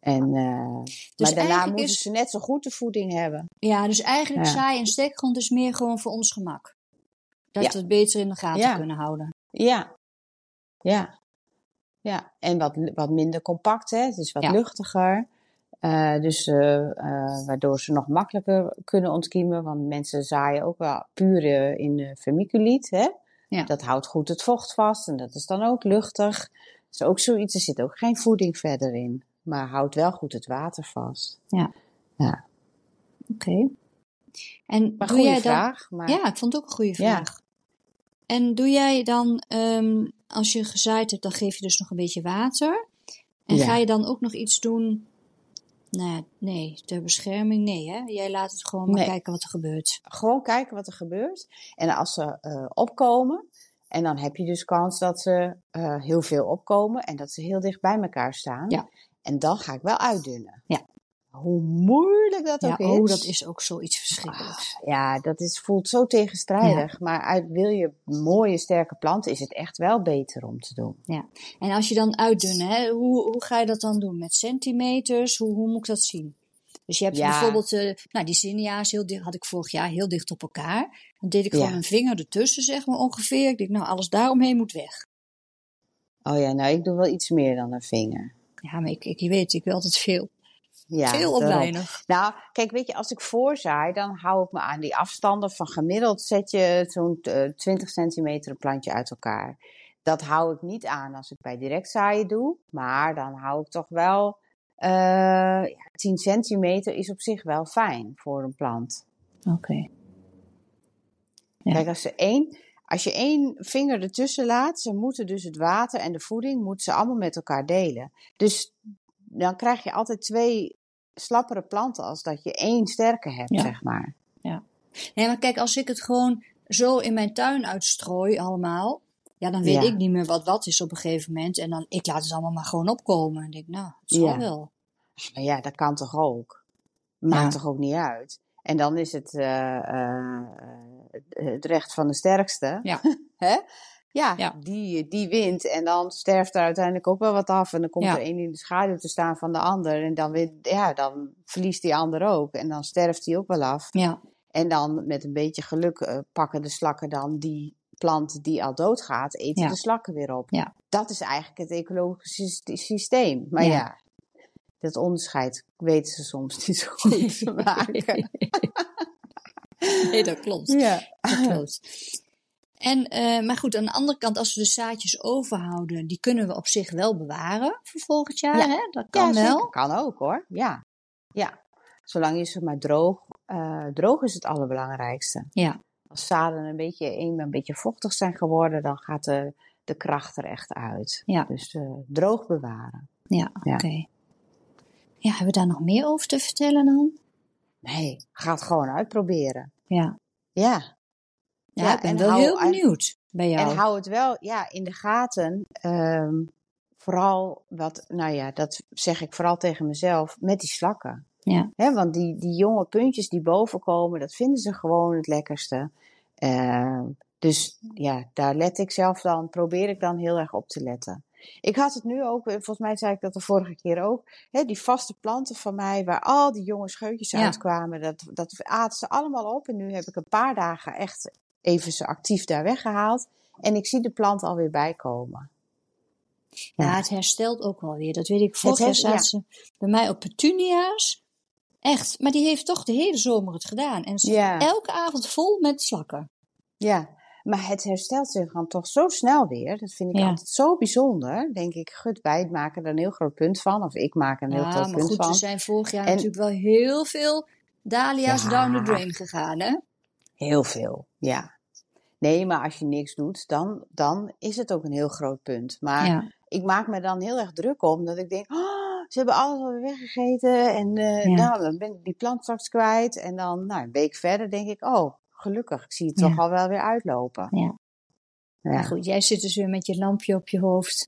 En, Dus maar daarna eigenlijk moeten ze net zo goed de voeding hebben. Ja, dus eigenlijk Ja. zaai en stekgrond is meer gewoon voor ons gemak. Dat Ja. we het beter in de gaten Ja. kunnen houden. Ja, ja, ja. En wat minder compact, hè. Het is wat Ja. luchtiger. Dus waardoor ze nog makkelijker kunnen ontkiemen. Want mensen zaaien ook wel puur in vermiculiet, hè. Ja. Dat houdt goed het vocht vast en dat is dan ook luchtig. Dat is ook zoiets, er zit ook geen voeding verder in. Maar houdt wel goed het water vast. Ja. Ja. Oké. En Maar doe goede jij dan... vraag. Maar... Ja, ik vond het ook een goede Ja. vraag. En doe jij dan, als je gezaaid hebt, dan geef je dus nog een beetje water. En Ja. ga je dan ook nog iets doen? Nou, nee, ter bescherming, nee hè? Jij laat het gewoon maar Nee. kijken wat er gebeurt. Gewoon kijken wat er gebeurt. En als ze opkomen, en dan heb je dus kans dat ze heel veel opkomen en dat ze heel dicht bij elkaar staan. Ja. En dan ga ik wel uitdunnen. Ja. Hoe moeilijk dat Ja, ook is. dat is ook zoiets verschrikkelijks. Ja, dat voelt zo tegenstrijdig. Maar wil je mooie, sterke planten, is het echt wel beter om te doen. Ja. En als je dan uitdunnen, hè, hoe ga je dat dan doen? Met centimeters? Hoe moet ik dat zien? Dus je hebt bijvoorbeeld, die zinnia's had ik vorig jaar heel dicht op elkaar. Dan deed ik gewoon een vinger ertussen, zeg maar ongeveer. Ik denk, alles daaromheen moet weg. Oh ja, nou ik doe wel iets meer dan een vinger. Ja, maar je weet, ik wil altijd veel. Ja, veel of daarom. weinig? Nou, kijk, weet je, als ik voorzaai, dan hou ik me aan die afstanden van gemiddeld zet je zo'n 20 centimeter een plantje uit elkaar. Dat hou ik niet aan als ik bij direct zaaien doe, maar dan hou ik toch wel 10 centimeter is op zich wel fijn voor een plant. Oké. Ja. Kijk, als je één vinger ertussen laat, ze moeten dus het water en de voeding moeten ze allemaal met elkaar delen. Dus dan krijg je altijd 2 slappere planten als dat je 1 sterke hebt, zeg maar. Ja. Nee, maar kijk, als ik het gewoon zo in mijn tuin uitstrooi allemaal, dan weet ik niet meer wat is op een gegeven moment. En dan, ik laat het allemaal maar gewoon opkomen. En denk, het zal wel. Maar ja, dat kan toch ook? Maakt toch ook niet uit? En dan is het het recht van de sterkste. Ja. Hè? Ja. Die wint. En dan sterft er uiteindelijk ook wel wat af. En dan komt er één in de schaduw te staan van de ander. En dan verliest die ander ook. En dan sterft die ook wel af. Ja. En dan met een beetje geluk pakken de slakken dan die plant die al doodgaat, eten de slakken weer op. Ja. Dat is eigenlijk het ecologische systeem. Maar dat onderscheid weten ze soms niet zo goed te maken. Nee, dat klopt. Ja. Dat klopt. En, maar goed, aan de andere kant, als we de zaadjes overhouden, die kunnen we op zich wel bewaren voor volgend jaar. Hè? Dat kan wel. Zeker. Kan ook hoor. Ja. Zolang je ze maar droog. Droog is het allerbelangrijkste. Ja. Als zaden een beetje vochtig zijn geworden, dan gaat de kracht er echt uit. Ja. Dus droog bewaren. Ja, oké. Ja, hebben we daar nog meer over te vertellen dan? Nee, ga het gewoon uitproberen. Ja. Ja. Ja, ik ben wel heel benieuwd bij jou. En hou het wel in de gaten. Vooral dat zeg ik vooral tegen mezelf, met die slakken. Ja. Want die jonge puntjes die boven komen, dat vinden ze gewoon het lekkerste. Dus daar probeer ik dan heel erg op te letten. Ik had het nu ook, volgens mij zei ik dat de vorige keer ook, die vaste planten van mij, waar al die jonge scheutjes uitkwamen, dat aten ze allemaal op. En nu heb ik een paar dagen echt even ze actief daar weggehaald. En ik zie de plant alweer bijkomen. Ja, het herstelt ook wel weer. Dat weet ik. Vorig jaar zaten ze bij mij op petunia's. Echt. Maar die heeft toch de hele zomer het gedaan. En ze elke avond vol met slakken. Ja, maar het herstelt zich dan toch zo snel weer. Dat vind ik altijd zo bijzonder. Denk ik, wij maken er een heel groot punt van. Of ik maak er een heel groot punt van. Ja, maar goed, er zijn vorig jaar natuurlijk wel heel veel dahlia's down the drain gegaan, hè? Heel veel, ja. Nee, maar als je niks doet, dan is het ook een heel groot punt. Maar ik maak me dan heel erg druk om. Dat ik denk, ze hebben alles alweer weggegeten. En dan ben ik die plant straks kwijt. En dan een week verder denk ik, gelukkig, ik zie het toch al wel weer uitlopen. Ja. Maar goed, jij zit dus weer met je lampje op je hoofd.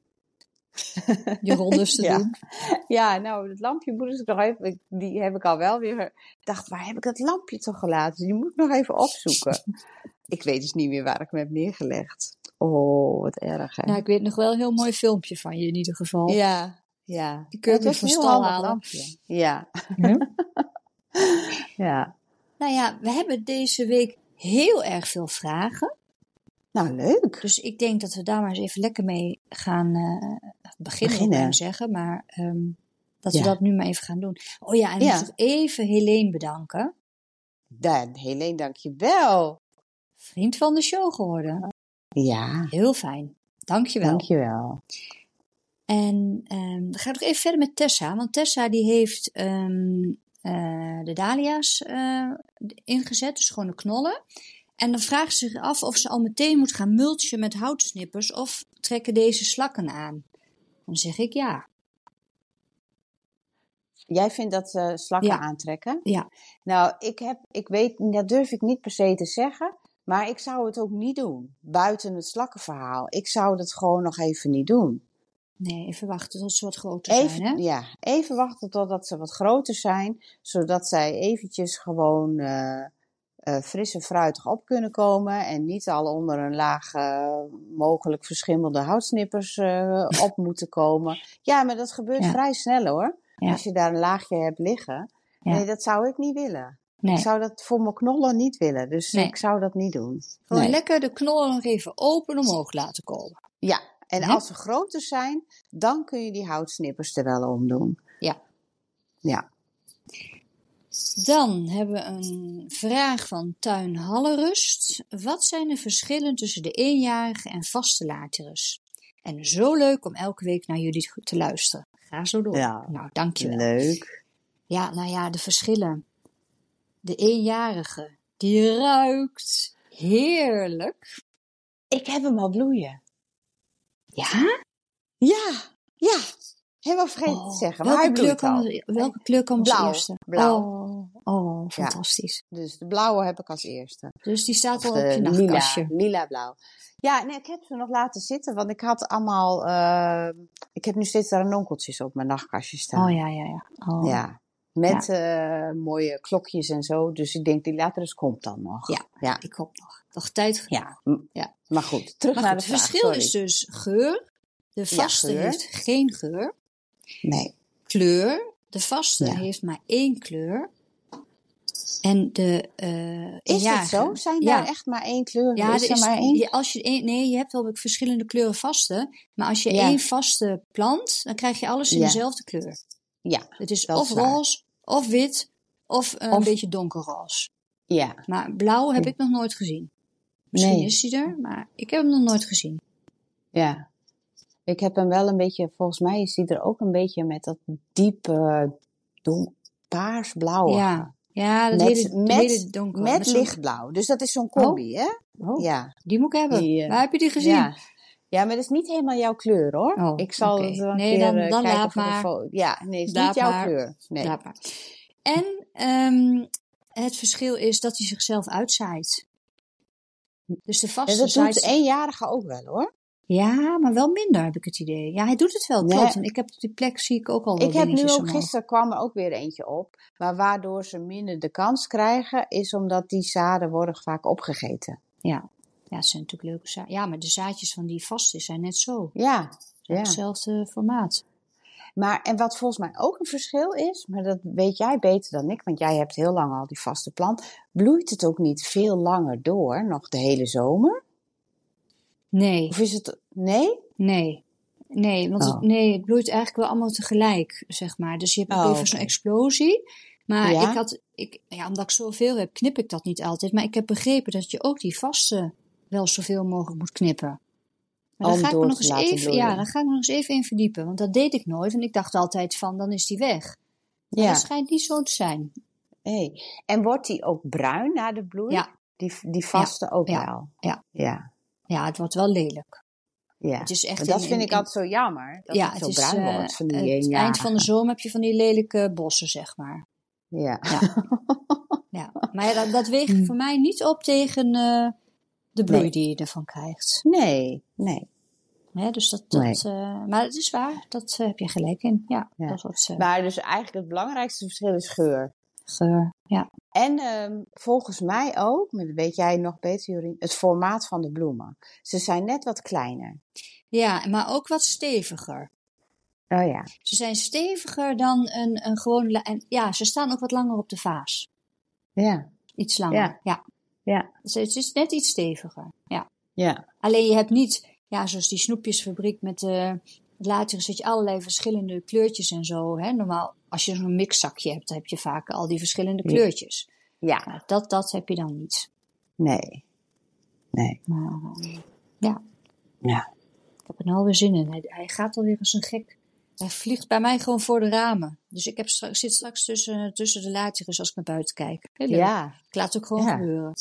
Je rondes te doen. Ja, nou, het lampje moet ik nog even, die heb ik al wel weer. Ik dacht, waar heb ik dat lampje toch gelaten? Die moet ik nog even opzoeken. Ik weet dus niet meer waar ik hem heb neergelegd. Oh, wat erg, hè? Nou, ik weet nog wel een heel mooi filmpje van je in ieder geval. Ja, Ja. Die kun je Het weer was van een heel stal handig halen. lampje. Ja. Hm? Ja. Nou ja, we hebben deze week heel erg veel vragen. Nou, leuk. Dus ik denk dat we daar maar eens even lekker mee gaan beginnen, wil ik bijna zeggen. Maar dat we Ja. dat nu maar even gaan doen. Oh ja, en we Ja. moeten nog even Helene bedanken. Helene, dankjewel. Vriend van de show geworden. Ja, Heel fijn. Dankjewel. dankjewel. En we gaan nog even verder met Tessa. Want Tessa die heeft de dahlia's ingezet. Dus gewoon de knollen. En dan vraagt ze zich af of ze al meteen moet gaan mulchen met houtsnippers. Of trekken deze slakken aan? Dan zeg ik ja. Jij vindt dat slakken Ja. aantrekken? Ja. Nou, ik weet, dat durf ik niet per se te zeggen. Maar ik zou het ook niet doen. Buiten het slakkenverhaal. Ik zou dat gewoon nog even niet doen. Nee, even wachten tot ze wat groter zijn, hè? Ja, even wachten totdat ze wat groter zijn. Zodat zij eventjes gewoon fris en fruitig op kunnen komen. En niet al onder een laag mogelijk verschimmelde houtsnippers op moeten komen. Ja, maar dat gebeurt vrij snel hoor. Ja. Als je daar een laagje hebt liggen. Ja. Nee, dat zou ik niet willen. Nee. Ik zou dat voor mijn knollen niet willen. Dus Nee. ik zou dat niet doen. Gewoon lekker de knollen nog even open omhoog laten komen. Ja, en Hè? als ze groter zijn, dan kun je die houtsnippers er wel om doen. Ja. Ja. Dan hebben we een vraag van Tuin Hallerust. Wat zijn de verschillen tussen de eenjarige en vaste laterus? En zo leuk om elke week naar jullie te luisteren. Ga zo door. Ja. Nou, dankjewel. Leuk. Ja, nou ja, de verschillen. De eenjarige, die ruikt heerlijk. Ik heb hem al bloeien. Ja? Ja. Helemaal vergeten te zeggen. Maar Welke hij kleur bloeit al. welke kleur kwam als Blauw. eerste? Blauw. Oh, fantastisch. Dus de blauwe heb ik als eerste. Dus die staat Of al op je nachtkastje. lila-blauw. Ja, nee, ik heb ze nog laten zitten, want ik had allemaal... ik heb nu steeds ranonkeltjes op mijn nachtkastje staan. Oh ja. Oh. Ja, met mooie klokjes en zo. Dus ik denk, die laterus komt dan nog. Ja, die komt nog. Nog tijd genoeg. Ja. Maar goed, terug naar de Het vraag. verschil is dus geur. De vaste geur. heeft geen geur. Nee. Kleur. De vaste heeft maar 1 kleur. En de Is het zo? Zijn daar echt maar 1 kleur? Ja, is er maar 1? Je hebt wel verschillende kleuren vaste. Maar als je 1 vaste plant, dan krijg je alles in dezelfde kleur. Ja. Het is dat of is waar. roze, of wit, of een beetje donkerroze. Ja. Maar blauw heb ik nog nooit gezien. Misschien is die er, maar ik heb hem nog nooit gezien. Ja. Ik heb hem wel een beetje, volgens mij is die er ook een beetje met dat diepe paarsblauwe. Ja, dat hele donker. Met lichtblauw. Dus dat is zo'n combi, hè? Oh, ja. Die moet ik hebben. Waar heb je die gezien? Ja, maar dat is niet helemaal jouw kleur, hoor. Oh, ik zal het wel een keer dan kijken laat voor maar. de foto. Ja, nee, het is niet jouw kleur. Nee. Laat maar. En het verschil is dat hij zichzelf uitzaait. Dus de vaste dat zaait doet eenjarige ook wel, hoor. Ja, maar wel minder, heb ik het idee. Ja, hij doet het wel, klopt. En ik heb op die plek zie ik ook al wel dingetjes Ik heb nu ook, omhoog. gisteren kwam er ook weer eentje op. Maar waardoor ze minder de kans krijgen, is omdat die zaden worden vaak opgegeten. Ja, het zijn natuurlijk leuke zaadjes. Ja, maar de zaadjes van die vaste zijn net zo. Ja. Hetzelfde formaat. Maar, en wat volgens mij ook een verschil is, maar dat weet jij beter dan ik, want jij hebt heel lang al die vaste plant. Bloeit het ook niet veel langer door, nog de hele zomer? Nee. Of is het, nee? Nee, want het bloeit eigenlijk wel allemaal tegelijk, zeg maar. Dus je hebt even zo'n explosie. Maar omdat ik zoveel heb, knip ik dat niet altijd. Maar ik heb begrepen dat je ook die vaste wel zoveel mogelijk moet knippen. Maar daar ga ik me nog eens even in verdiepen. Want dat deed ik nooit. En ik dacht altijd van, dan is die weg. Maar dat schijnt niet zo te zijn. Hey. En wordt die ook bruin na de bloei? Ja. Die vaste ook wel? Ja, het wordt wel lelijk. Ja, het is echt dat vind ik altijd zo jammer. Dat het zo bruin wordt van die eenjarige. Eind van de zomer heb je van die lelijke bossen, zeg maar. Ja. Maar dat weegt voor mij niet op tegen de bloei die je ervan krijgt. Nee. Dus maar het is waar, dat heb je gelijk in. Ja. Dat wordt, maar dus eigenlijk het belangrijkste verschil is geur. Ja. En volgens mij ook, maar dat weet jij nog beter, Jorien, het formaat van de bloemen. Ze zijn net wat kleiner. Ja, maar ook wat steviger. Oh ja. Ze zijn steviger dan een gewone... En ja, ze staan ook wat langer op de vaas. Ja. Iets langer, ja. Ja. Dus het is net iets steviger, ja. Ja. Alleen je hebt niet, zoals die snoepjesfabriek met later zet je allerlei verschillende kleurtjes en zo. Hè? Normaal, als je zo'n mixzakje hebt, dan heb je vaak al die verschillende kleurtjes. Ja. Nou, dat heb je dan niet. Nee. Maar, ja. Ik heb er nou weer zin in. Hij gaat alweer als een gek. Hij vliegt bij mij gewoon voor de ramen. Dus ik zit straks tussen de laatjes als ik naar buiten kijk. Heel leuk. Ja. Ik laat het ook gewoon gebeuren.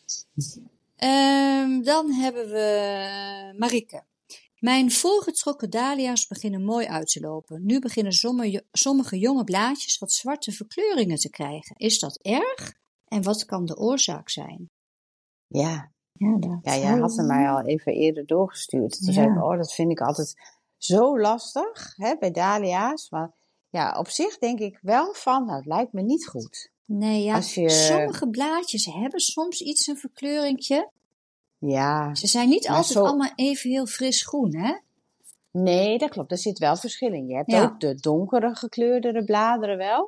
Dan hebben we Marieke. Mijn voorgetrokken dahlia's beginnen mooi uit te lopen. Nu beginnen sommige jonge blaadjes wat zwarte verkleuringen te krijgen. Is dat erg? En wat kan de oorzaak zijn? Ja. Ja, jij had hem mij al even eerder doorgestuurd. Toen zei ik, dat vind ik altijd zo lastig, hè, bij dahlia's. Maar ja, op zich denk ik wel van, het lijkt me niet goed. Nee, sommige blaadjes hebben soms iets een verkleuringje. Ja. Ze zijn niet altijd allemaal even heel fris groen, hè? Nee, dat klopt. Er zit wel verschil in. Je hebt ook de donkere gekleurdere bladeren wel.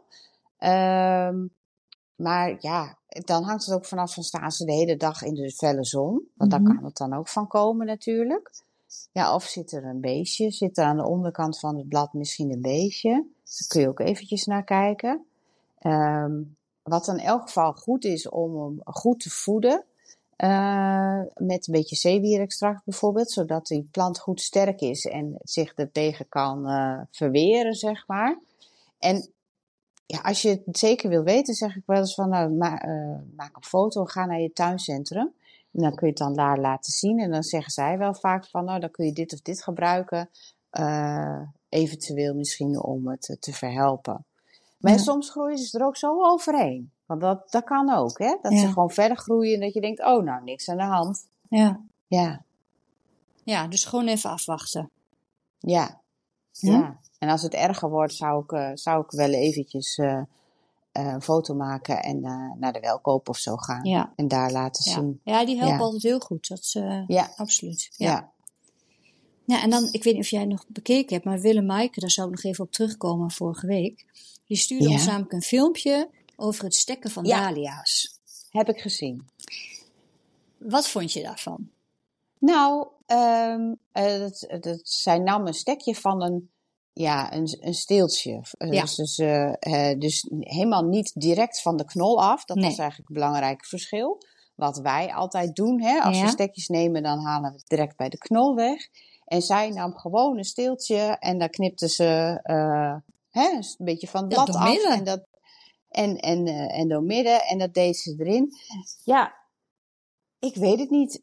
Maar ja, dan hangt het ook vanaf van staan ze de hele dag in de felle zon. Want daar kan het dan ook van komen natuurlijk. Ja, of zit er een beestje, zit er aan de onderkant van het blad misschien een beestje. Daar kun je ook eventjes naar kijken. Wat in elk geval goed is om hem goed te voeden. Met een beetje zeewierextract bijvoorbeeld. Zodat die plant goed sterk is en zich er tegen kan verweren, zeg maar. En ja, als je het zeker wil weten, zeg ik wel eens van, maak een foto, ga naar je tuincentrum. En dan kun je het dan daar laten zien. En dan zeggen zij wel vaak van, dan kun je dit of dit gebruiken. Eventueel misschien om het te verhelpen. Maar soms groeien ze er ook zo overheen. Want dat kan ook, hè. Dat ze gewoon verder groeien en dat je denkt, niks aan de hand. Ja, dus gewoon even afwachten. Ja. En als het erger wordt, zou ik wel eventjes een foto maken en naar de welkoop of zo gaan. Ja. En daar laten zien. Ja, die helpen altijd heel goed. Dat is absoluut. Ja, en dan, ik weet niet of jij nog bekeken hebt, maar Willem Maaike, daar zou ik nog even op terugkomen vorige week. Die stuurde ons namelijk een filmpje over het stekken van dahlia's. Heb ik gezien. Wat vond je daarvan? Nou, zij nam een stekje van een steeltje. Dus helemaal niet direct van de knol af. Dat was eigenlijk een belangrijk verschil. Wat wij altijd doen, hè? Als we stekjes nemen, dan halen we het direct bij de knol weg. En zij nam gewoon een steeltje en daar knipte ze een beetje van het blad af. En door midden. En dat deed ze erin. Ja, ik weet het niet.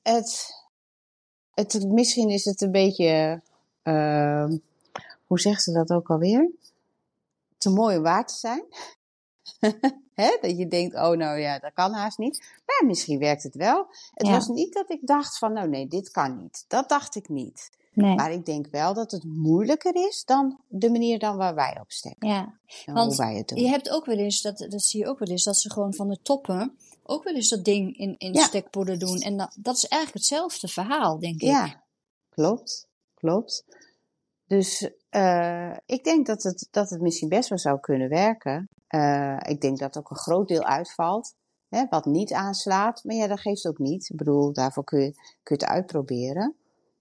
Misschien is het een beetje, hoe zegt ze dat ook alweer? Te mooi om waar te zijn. Hè? Dat je denkt, dat kan haast niet. Maar misschien werkt het wel. Het was niet dat ik dacht van, nee, dit kan niet. Dat dacht ik niet. Nee. Maar ik denk wel dat het moeilijker is dan de manier dan waar wij op stekken. Ja, want hoe wij het doen. Je hebt ook wel eens, dat zie je ook wel eens, dat ze gewoon van de toppen ook wel eens dat ding in stekpoeder doen. En dat is eigenlijk hetzelfde verhaal, denk ik. Ja, klopt. Dus ik denk dat het misschien best wel zou kunnen werken. Ik denk dat ook een groot deel uitvalt. Hè, wat niet aanslaat. Maar dat geeft ook niet. Ik bedoel, daarvoor kun je het uitproberen.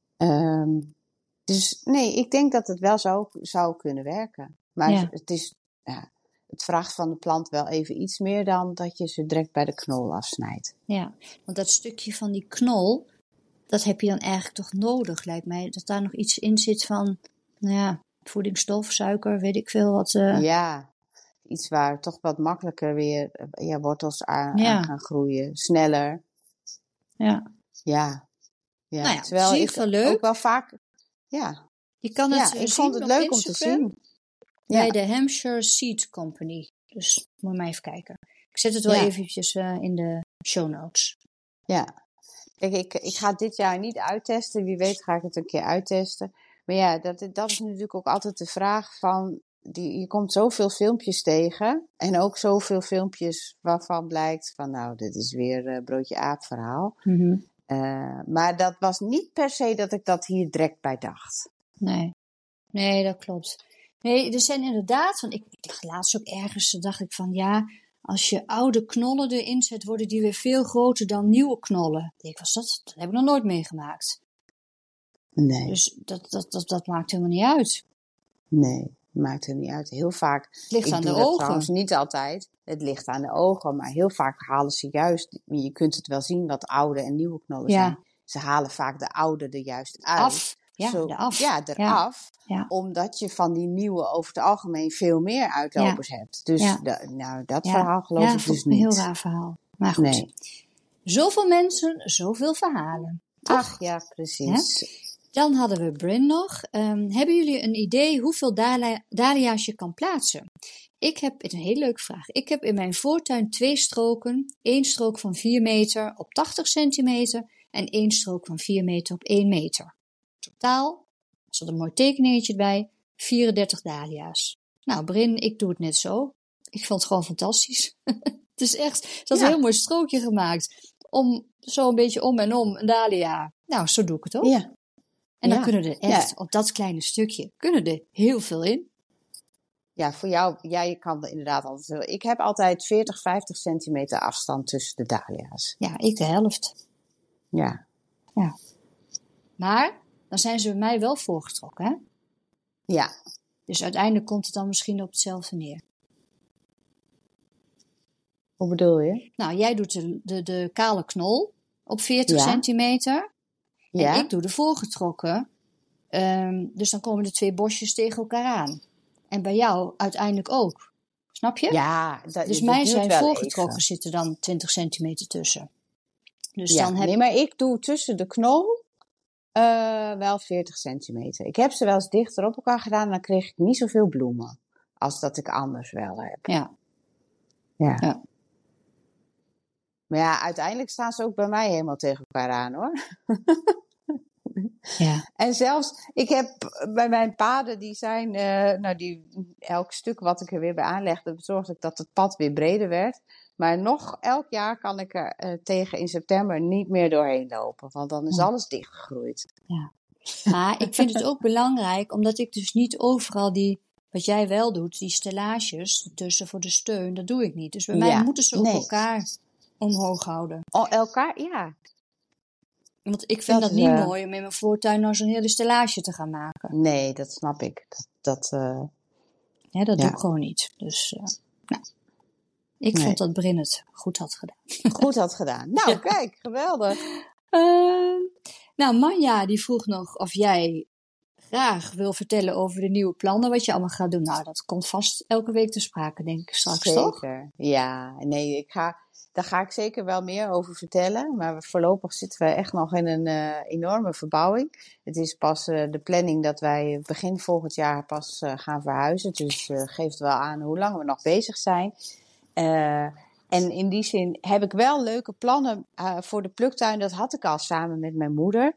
Dus nee, ik denk dat het wel zou kunnen werken. Maar het vraagt van de plant wel even iets meer dan dat je ze direct bij de knol afsnijdt. Ja, want dat stukje van die knol, dat heb je dan eigenlijk toch nodig, lijkt mij. Dat daar nog iets in zit van, voedingsstof, suiker, weet ik veel wat. Ja, iets waar toch wat makkelijker weer wortels aan gaan groeien. Sneller. Ja. Terwijl ik wel leuk. Ook wel vaak, je kan het ik vond het leuk om te zien. Bij de Hampshire Seed Company. Dus moet maar even kijken. Ik zet het wel eventjes in de show notes. Ja. Kijk, ik ga het dit jaar niet uittesten. Wie weet ga ik het een keer uittesten. Maar dat is natuurlijk ook altijd de vraag van, je komt zoveel filmpjes tegen. En ook zoveel filmpjes waarvan blijkt van, dit is weer broodje aap verhaal. Mm-hmm. Maar dat was niet per se dat ik dat hier direct bij dacht. Nee. Nee, dat klopt. Nee, er zijn inderdaad, want ik dacht laatst ook ergens, dacht ik van ja, als je oude knollen erin zet, worden die weer veel groter dan nieuwe knollen. Ik denk, was dat? Dat heb ik nog nooit meegemaakt. Nee. Dus dat maakt helemaal niet uit. Nee, maakt er niet uit. Heel vaak, Het ligt ik aan doe de dat ogen. trouwens niet altijd. Het ligt aan de ogen, maar heel vaak halen ze juist, je kunt het wel zien wat oude en nieuwe knollen zijn. Ja, Ze halen vaak de oude er juist uit. af. Ja, Zo, de af. ja, eraf. Ja, Omdat je van die nieuwe over het algemeen veel meer uitlopers hebt. Dus ja, dat ja. verhaal geloof ik vond dus ik een heel niet. raar verhaal. Maar goed, Nee. zoveel mensen, zoveel verhalen. Toch? Ach ja, precies. Dan hadden we Bryn nog. Hebben jullie een idee hoeveel dahlia's je kan plaatsen? Het is een hele leuke vraag. Ik heb in mijn voortuin 2 stroken. 1 strook van 4 meter op 80 centimeter en 1 strook van 4 meter op 1 meter. Totaal, er zat een mooi tekeningetje bij, 34 dahlia's. Nou, Bryn, ik doe het net zo. Ik vond het gewoon fantastisch. Het is echt, ze had een heel mooi strookje gemaakt. Om zo een beetje om en om een dahlia. Nou, zo doe ik het ook. Ja. En dan kunnen er echt, op dat kleine stukje, kunnen er heel veel in. Ja, voor jou, je kan er inderdaad altijd. Ik heb altijd 40, 50 centimeter afstand tussen de dahlia's. Ja, ik de helft. Ja. Maar dan zijn ze bij mij wel voorgetrokken, hè? Ja. Dus uiteindelijk komt het dan misschien op hetzelfde neer. Hoe bedoel je? Nou, jij doet de kale knol op 40 centimeter. Ja. En ik doe de voorgetrokken. Dus dan komen de 2 bosjes tegen elkaar aan. En bij jou uiteindelijk ook. Snap je? Ja. Dus mijn zijn voorgetrokken zitten dan 20 centimeter tussen. Dus dan heb... Nee, maar ik doe tussen de knol wel 40 centimeter. Ik heb ze wel eens dichter op elkaar gedaan en dan kreeg ik niet zoveel bloemen. Als dat ik anders wel heb. Ja. Maar ja, uiteindelijk staan ze ook bij mij helemaal tegen elkaar aan, hoor. Ja. En zelfs, ik heb bij mijn paden, die zijn, elk stuk wat ik er weer bij aanlegde, bezorgde ik dat het pad weer breder werd. Maar nog elk jaar kan ik er tegen in september niet meer doorheen lopen, want dan is alles dichtgegroeid. Ja. Maar ik vind het ook belangrijk, omdat ik dus niet overal wat jij wel doet, die stellages tussen voor de steun, dat doe ik niet. Dus bij mij moeten ze ook elkaar omhoog houden. Oh, elkaar? Ja. Want ik vind dat niet mooi om in mijn voortuin nou zo'n hele stellage te gaan maken. Nee, dat snap ik. Dat doe ik gewoon niet. Dus, ik vond dat Bryn het goed had gedaan. Goed had gedaan. Nou, kijk, geweldig. Nou, Manja die vroeg nog of jij graag wil vertellen over de nieuwe plannen, wat je allemaal gaat doen. Nou, dat komt vast elke week te sprake, denk ik straks, toch? Zeker, ja. Nee, daar ga ik zeker wel meer over vertellen. Maar voorlopig zitten we echt nog in een enorme verbouwing. Het is pas de planning dat wij begin volgend jaar pas gaan verhuizen. Dus geeft wel aan hoe lang we nog bezig zijn. En in die zin heb ik wel leuke plannen voor de pluktuin. Dat had ik al samen met mijn moeder.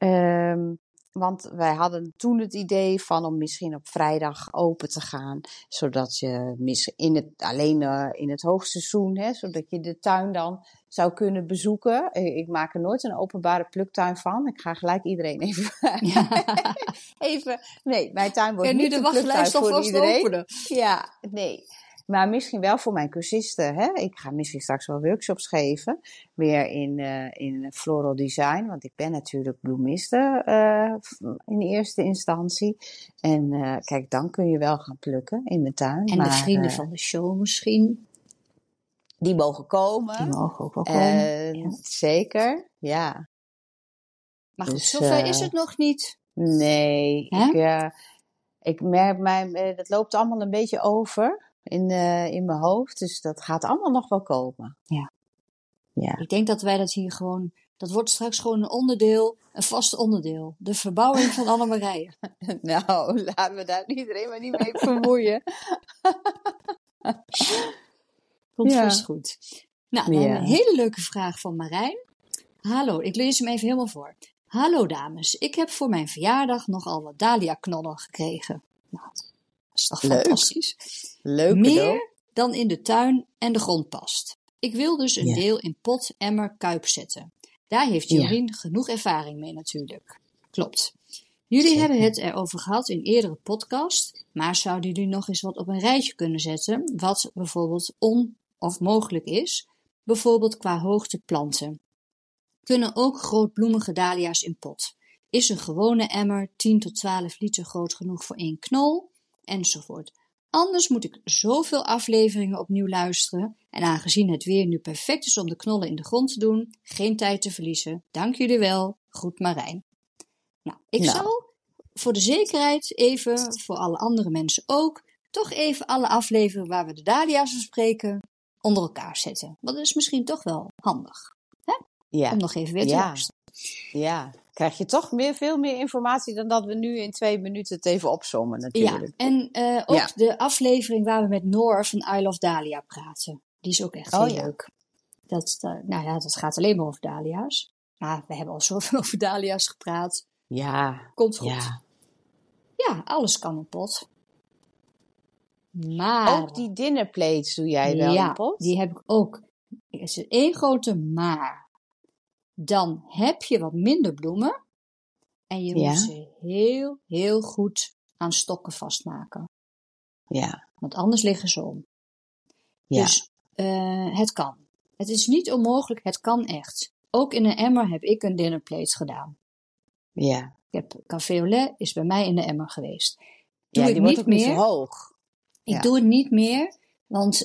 Want wij hadden toen het idee van om misschien op vrijdag open te gaan. Zodat je alleen in het hoogseizoen, zodat je de tuin dan zou kunnen bezoeken. Ik maak er nooit een openbare pluktuin van. Ik ga gelijk iedereen even... Nee, mijn tuin wordt niet een pluktuin voor iedereen. Openen. Ja, nee. Maar misschien wel voor mijn cursisten. Hè? Ik ga misschien straks wel workshops geven. Weer in floral design. Want ik ben natuurlijk bloemiste in eerste instantie. En kijk, dan kun je wel gaan plukken in mijn tuin. En de vrienden van de show misschien. Die mogen komen. Die mogen ook wel komen. Zeker, ja. Maar goed, zover is het nog niet. Nee, ik merk dat loopt allemaal een beetje over. In mijn hoofd. Dus dat gaat allemaal nog wel komen. Ja. Ik denk dat wij dat hier gewoon... Dat wordt straks gewoon een vast onderdeel. De verbouwing van Annemarije. Nou, laten we daar iedereen maar niet mee vermoeien. Komt vast goed. Nou, dan een hele leuke vraag van Marijn. Hallo, ik lees hem even helemaal voor. Hallo dames, ik heb voor mijn verjaardag nogal wat dahlia-knollen gekregen. Nou, dat is toch fantastisch. Leuk. Meer dan in de tuin en de grond past. Ik wil dus een deel in pot, emmer, kuip zetten. Daar heeft Jorien genoeg ervaring mee natuurlijk. Klopt. Jullie Zeker. hebben het erover gehad in eerdere podcast, maar zouden jullie nog eens wat op een rijtje kunnen zetten, wat bijvoorbeeld of mogelijk is, bijvoorbeeld qua hoogte planten. Kunnen ook grootbloemige dahlia's in pot. Is een gewone emmer 10 tot 12 liter groot genoeg voor 1 knol? Enzovoort. Anders moet ik zoveel afleveringen opnieuw luisteren en aangezien het weer nu perfect is om de knollen in de grond te doen, geen tijd te verliezen. Dank jullie wel. Groet Marijn. Nou, ik zal voor de zekerheid even, voor alle andere mensen ook, toch even alle afleveringen waar we de dahlia's bespreken onder elkaar zetten. Want dat is misschien toch wel handig. Hè? Ja. Om nog even weer te luisteren. Ja, krijg je toch veel meer informatie dan dat we nu in 2 minuten het even opzommen natuurlijk. Ja, en ook de aflevering waar we met Noor van I Love Dahlia praten. Die is ook echt heel leuk. Dat gaat alleen maar over dahlia's. Maar we hebben al zoveel over dahlia's gepraat. Ja. Komt goed. Ja, alles kan in pot. Maar... Ook die dinnerplates doe jij wel in pot? Ja, die heb ik ook. Er is één grote maar. Dan heb je wat minder bloemen. En je moet ze heel, heel goed aan stokken vastmaken. Ja. Want anders liggen ze om. Ja. Dus het kan. Het is niet onmogelijk, het kan echt. Ook in een emmer heb ik een dinnerplate gedaan. Ja. Ik heb café au lait is bij mij in de emmer geweest. Die wordt ook niet zo hoog. Ik doe het niet meer, want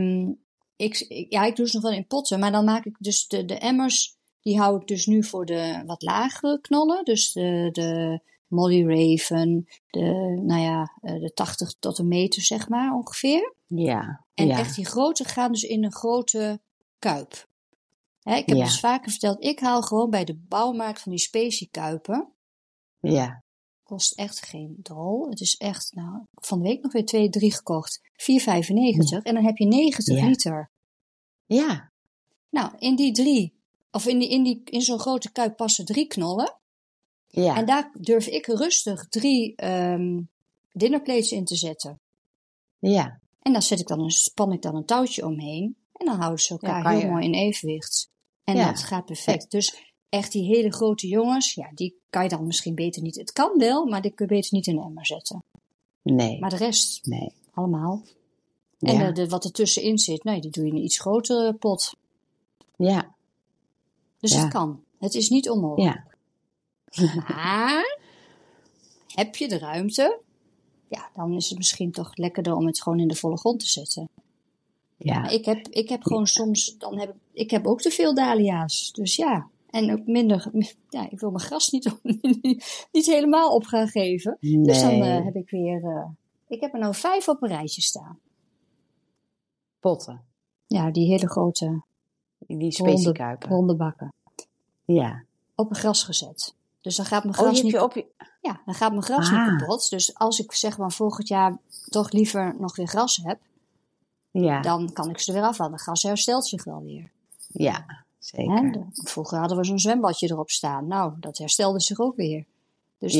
ik doe ze nog wel in potten, maar dan maak ik dus de emmers, die hou ik dus nu voor de wat lagere knollen. Dus de Molly Raven, de 80 tot een meter zeg maar ongeveer. Ja. En echt die grote gaan dus in een grote kuip. Ik heb dus vaker verteld, ik haal gewoon bij de bouwmarkt van die speciekuipen. Ja. Kost echt geen drol. Het is echt, van de week nog weer 2, 3 gekocht. 4,95 en dan heb je 90 liter. Ja. Nou, in die 3, of in zo'n grote kuip passen 3 knollen. Ja. En daar durf ik rustig 3 dinnerplates in te zetten. Ja. En daar span ik dan een touwtje omheen. En dan houden ze elkaar heel mooi in evenwicht. En dat gaat perfect. Dus echt die hele grote jongens, die kan je dan misschien beter niet. Het kan wel, maar die kun je beter niet in een emmer zetten. Nee. Maar de rest, allemaal. Ja. En wat er tussenin zit, die doe je in een iets grotere pot. Ja. Dus het kan. Het is niet onmogelijk. Ja. Maar heb je de ruimte? Ja, dan is het misschien toch lekkerder om het gewoon in de volle grond te zetten. Ja. Maar ik heb gewoon soms, ik heb ook te veel dahlia's. Dus ja, en ook minder, ik wil mijn gras niet helemaal op gaan geven. Nee. Dus dan heb ik weer, ik heb er nou 5 op een rijtje staan. Potten. Ja, die hele grote die speciekuipen. Ronde bakken. Ja. Op een gras gezet. Dus dan gaat mijn gras Ja, dan gaat mijn gras niet kapot. Dus als ik zeg maar volgend jaar toch liever nog weer gras heb, dan kan ik ze er weer afhalen. Het gras herstelt zich wel weer. Ja, zeker. Vroeger hadden we zo'n zwembadje erop staan. Nou, dat herstelde zich ook weer. Dus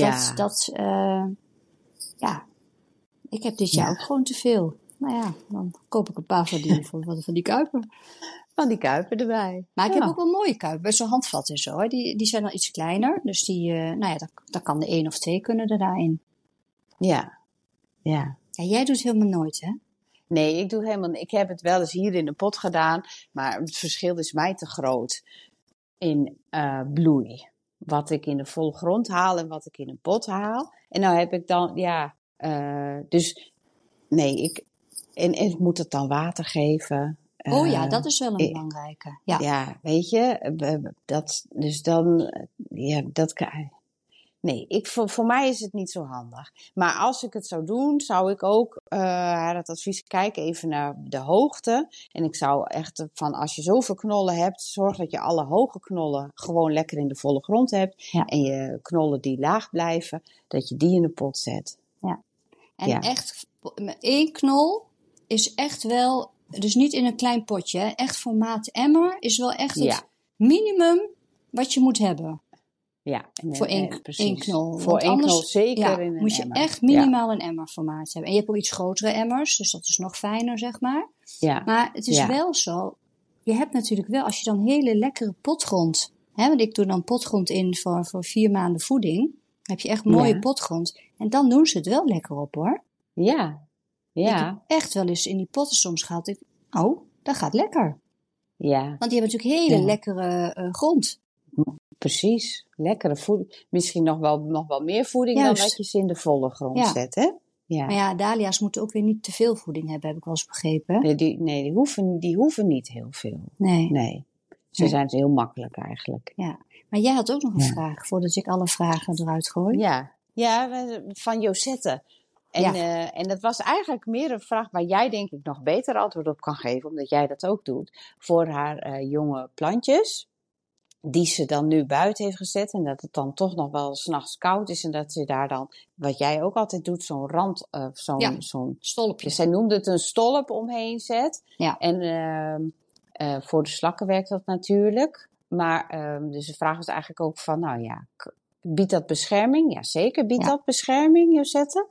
ik heb dit jaar ook gewoon te veel. Nou ja, dan koop ik een paar van die kuipen. Van die kuipen erbij. Maar ik heb ook wel mooie kuipen, bij zo'n handvat en zo. Hè. Die zijn al iets kleiner. Dus daar kan de 1 of 2 kunnen er daarin. Ja. Ja, jij doet helemaal nooit, hè? Nee, ik doe helemaal. Ik heb het wel eens hier in de pot gedaan. Maar het verschil is mij te groot in bloei. Wat ik in de volle grond haal en wat ik in een pot haal. En nou heb ik dan, dus nee, ik moet het dan water geven. Dat is wel een belangrijke. Ja, weet je, nee, voor mij is het niet zo handig. Maar als ik het zou doen, zou ik ook dat advies kijken even naar de hoogte. En ik zou echt van, als je zoveel knollen hebt, zorg dat je alle hoge knollen gewoon lekker in de volle grond hebt. Ja. En je knollen die laag blijven, dat je die in de pot zet. Ja. En echt, 1 knol is echt wel, dus niet in een klein potje, hè. Echt formaat emmer is wel echt het minimum wat je moet hebben. Ja, voor één knol. Voor één knol zeker in een moet je emmer. echt minimaal een emmerformaat hebben. En je hebt ook iets grotere emmers, dus dat is nog fijner, zeg maar. Ja. Maar het is wel zo, je hebt natuurlijk wel, als je dan hele lekkere potgrond, hè, want ik doe dan potgrond in voor 4 maanden voeding. heb je echt mooie Ja. potgrond. En dan doen ze het wel lekker op, hoor. Ja. Ik heb Ja. echt wel eens in die potten soms gehad. Oh, dat gaat lekker. Ja. Want die hebben natuurlijk hele Ja. lekkere grond. Precies. Lekkere voeding. Misschien nog wel meer voeding dan Juist. dat je ze in de volle grond Ja. zet, hè? Ja. Maar ja, dahlia's moeten ook weer niet te veel voeding hebben, heb ik wel eens begrepen. Hè? Nee, die hoeven niet heel veel. Nee. Nee. Ze Nee. zijn heel makkelijk eigenlijk. Ja. Maar jij had ook nog een Ja. vraag, voordat ik alle vragen eruit gooi. Ja, van Josette. En, Ja. en dat was eigenlijk meer een vraag waar jij denk ik nog beter antwoord op kan geven, omdat jij dat ook doet, voor haar jonge plantjes, die ze dan nu buiten heeft gezet en dat het dan toch nog wel 's nachts koud is en dat ze daar dan, wat jij ook altijd doet, zo'n rand, zo'n Stolpje. dus zij noemde het een stolp omheen zet. Ja. En voor de slakken werkt dat natuurlijk. Maar dus de vraag was eigenlijk ook van, nou ja, biedt dat bescherming? Ja, zeker biedt dat bescherming, Josette.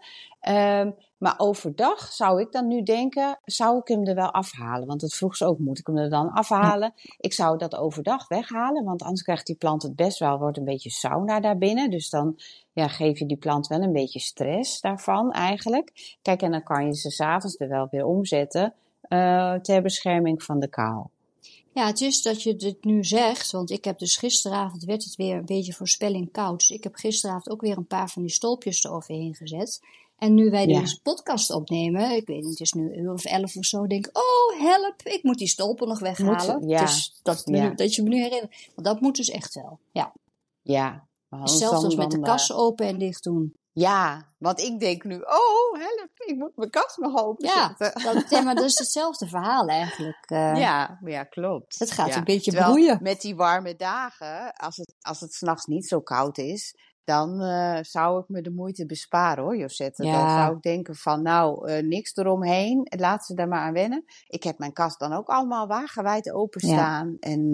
Maar overdag zou ik dan nu denken, zou ik hem er wel afhalen? Want het vroeg ze ook, moet ik hem er dan afhalen? Ja. Ik zou dat overdag weghalen, want anders krijgt die plant het best wel, wordt een beetje sauna daarbinnen. Dus dan geef je die plant wel een beetje stress daarvan eigenlijk. Kijk, en dan kan je ze 's avonds er wel weer omzetten ter bescherming van de kou. Ja, het is dat je dit nu zegt, want ik heb dus gisteravond, werd het weer een beetje voorspelling koud. Dus ik heb gisteravond ook weer een paar van die stolpjes eroverheen gezet. En nu wij deze podcast opnemen, ik weet niet, het is nu 11:00 of zo, denk ik, oh help, ik moet die stolpen nog weghalen. Dus dat je me nu herinnert. Want dat moet dus echt wel, ja. Ja. Zelfs als met de kast open en dicht doen. Ja, want ik denk nu, oh help, ik moet mijn kast nog open zetten. Maar dat is hetzelfde verhaal eigenlijk. Ja, klopt. Het gaat een beetje Terwijl, broeien. met die warme dagen, als het 's nachts niet zo koud is, dan zou ik me de moeite besparen hoor, Josette. Ja. Dan zou ik denken van, niks eromheen, laat ze daar maar aan wennen. Ik heb mijn kast dan ook allemaal wagenwijd openstaan. Ja. En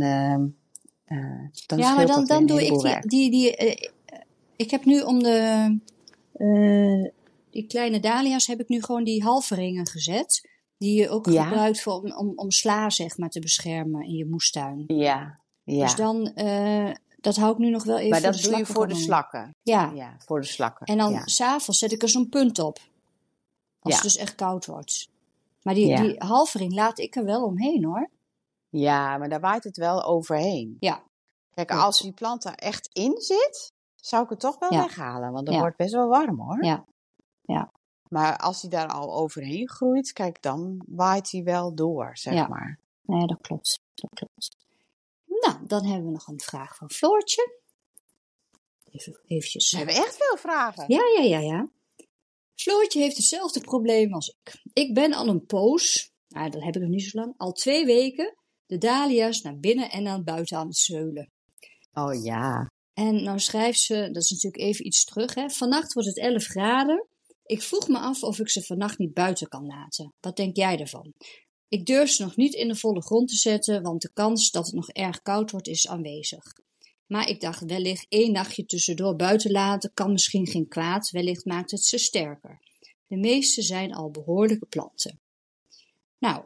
dan scheelt dat dan doe ik ik heb nu om die kleine dahlia's heb ik nu gewoon die halve ringen gezet. Die je ook gebruikt voor om sla zeg maar te beschermen in je moestuin. Ja. Dus dan, dat hou ik nu nog wel even. Maar dat doe je voor de slakken? Ja, voor de slakken. En dan 's avonds zet ik er zo'n punt op. Als het dus echt koud wordt. Maar die halve ring laat ik er wel omheen hoor. Ja, maar daar waait het wel overheen. Ja. Kijk, als die plant er echt in zit, zou ik het toch wel weghalen. Want dan wordt het best wel warm hoor. Ja. Maar als hij daar al overheen groeit, kijk, dan waait hij wel door, zeg maar. Nee, dat klopt. Nou, dan hebben we nog een vraag van Floortje. Eventjes. We hebben echt veel vragen. Ja. Floortje heeft hetzelfde probleem als ik. Ik ben al een poos, dat heb ik nog niet zo lang, al 2 weken de dahlia's naar binnen en naar buiten aan het zeulen. Oh ja. En nou schrijft ze, dat is natuurlijk even iets terug, hè. Vannacht wordt het 11 graden. Ik vroeg me af of ik ze vannacht niet buiten kan laten. Wat denk jij ervan? Ik durf ze nog niet in de volle grond te zetten, want de kans dat het nog erg koud wordt is aanwezig. Maar ik dacht, wellicht 1 nachtje tussendoor buiten laten kan misschien geen kwaad, wellicht maakt het ze sterker. De meeste zijn al behoorlijke planten. Nou,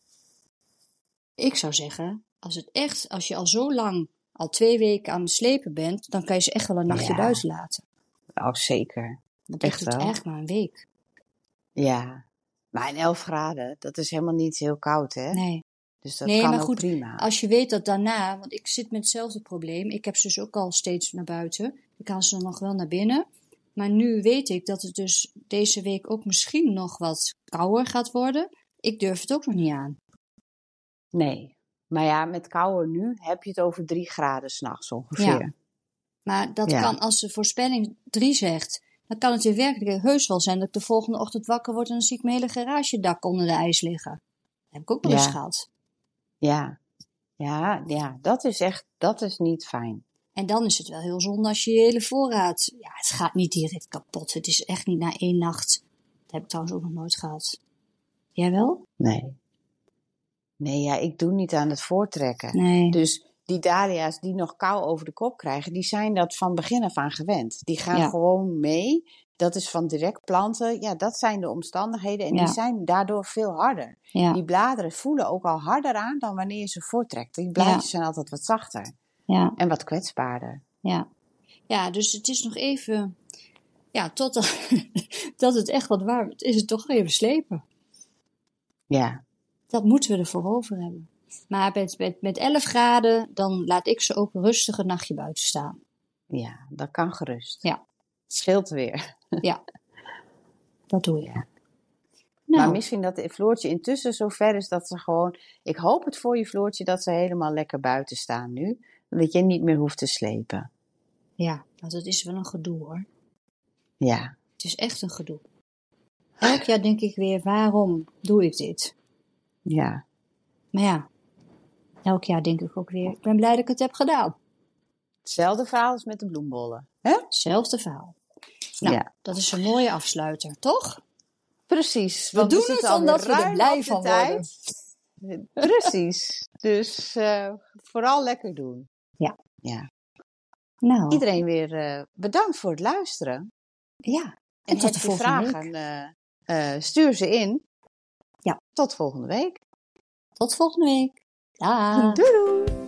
ik zou zeggen, als je al zo lang, al 2 weken aan het slepen bent, dan kan je ze echt wel een nachtje buiten laten. Oh, zeker. Want echt doet eigenlijk maar een week. Ja, maar in 11 graden, dat is helemaal niet heel koud, hè? Nee. Dus dat kan maar ook goed, prima. Als je weet dat daarna, want ik zit met hetzelfde probleem. Ik heb ze dus ook al steeds naar buiten. Ik haal ze dan nog wel naar binnen. Maar nu weet ik dat het dus deze week ook misschien nog wat kouder gaat worden. Ik durf het ook nog niet aan. Nee, maar ja, met kouder nu heb je het over 3 graden 's nachts ongeveer. Ja. Maar dat kan, als de voorspelling 3 zegt, dan kan het weer werkelijk heus wel zijn dat ik de volgende ochtend wakker word en dan zie ik mijn hele garagedak onder de ijs liggen. Dat heb ik ook wel eens gehad. Ja, dat is niet fijn. En dan is het wel heel zonde als je hele voorraad, het gaat niet direct kapot. Het is echt niet na 1 nacht. Dat heb ik trouwens ook nog nooit gehad. Jij wel? Nee, ik doe niet aan het voortrekken. Nee. Dus die dahlia's die nog kou over de kop krijgen, die zijn dat van begin af aan gewend. Die gaan gewoon mee. Dat is van direct planten. Ja, dat zijn de omstandigheden. En die zijn daardoor veel harder. Ja. Die bladeren voelen ook al harder aan dan wanneer je ze voorttrekt. Die blaadjes zijn altijd wat zachter. Ja. En wat kwetsbaarder. Ja. Ja, dus het is nog even... Ja, totdat dat het echt wat warm is, het toch even slepen. Ja. Dat moeten we ervoor over hebben. Maar met 11 graden, dan laat ik ze ook rustig een nachtje buiten staan. Ja, dat kan gerust. Ja. Het scheelt weer. Ja, dat doe je. Ja. Nou, Maar misschien dat Floortje intussen zover is dat ze gewoon... Ik hoop het voor je, Floortje, dat ze helemaal lekker buiten staan nu. Dat je niet meer hoeft te slepen. ja, want het is wel een gedoe hoor. Ja. Het is echt een gedoe. Elk jaar denk ik weer, waarom doe ik dit? Ja. Maar ja, elk jaar denk ik ook weer, ik ben blij dat ik het heb gedaan. Hetzelfde verhaal als met de bloembollen. Hè? Hetzelfde verhaal. Nou, Ja. dat is een mooie afsluiter, toch? Precies. We Want doen zitten het omdat alweer we er ruim blij op de van tijd. Precies. Dus vooral lekker doen. Ja. Ja. Nou, Iedereen weer bedankt voor het luisteren. ja. En tot heb de je volgende vragen, stuur ze in. Ja. Tot volgende week. Tot volgende week. Daag. Doei doei.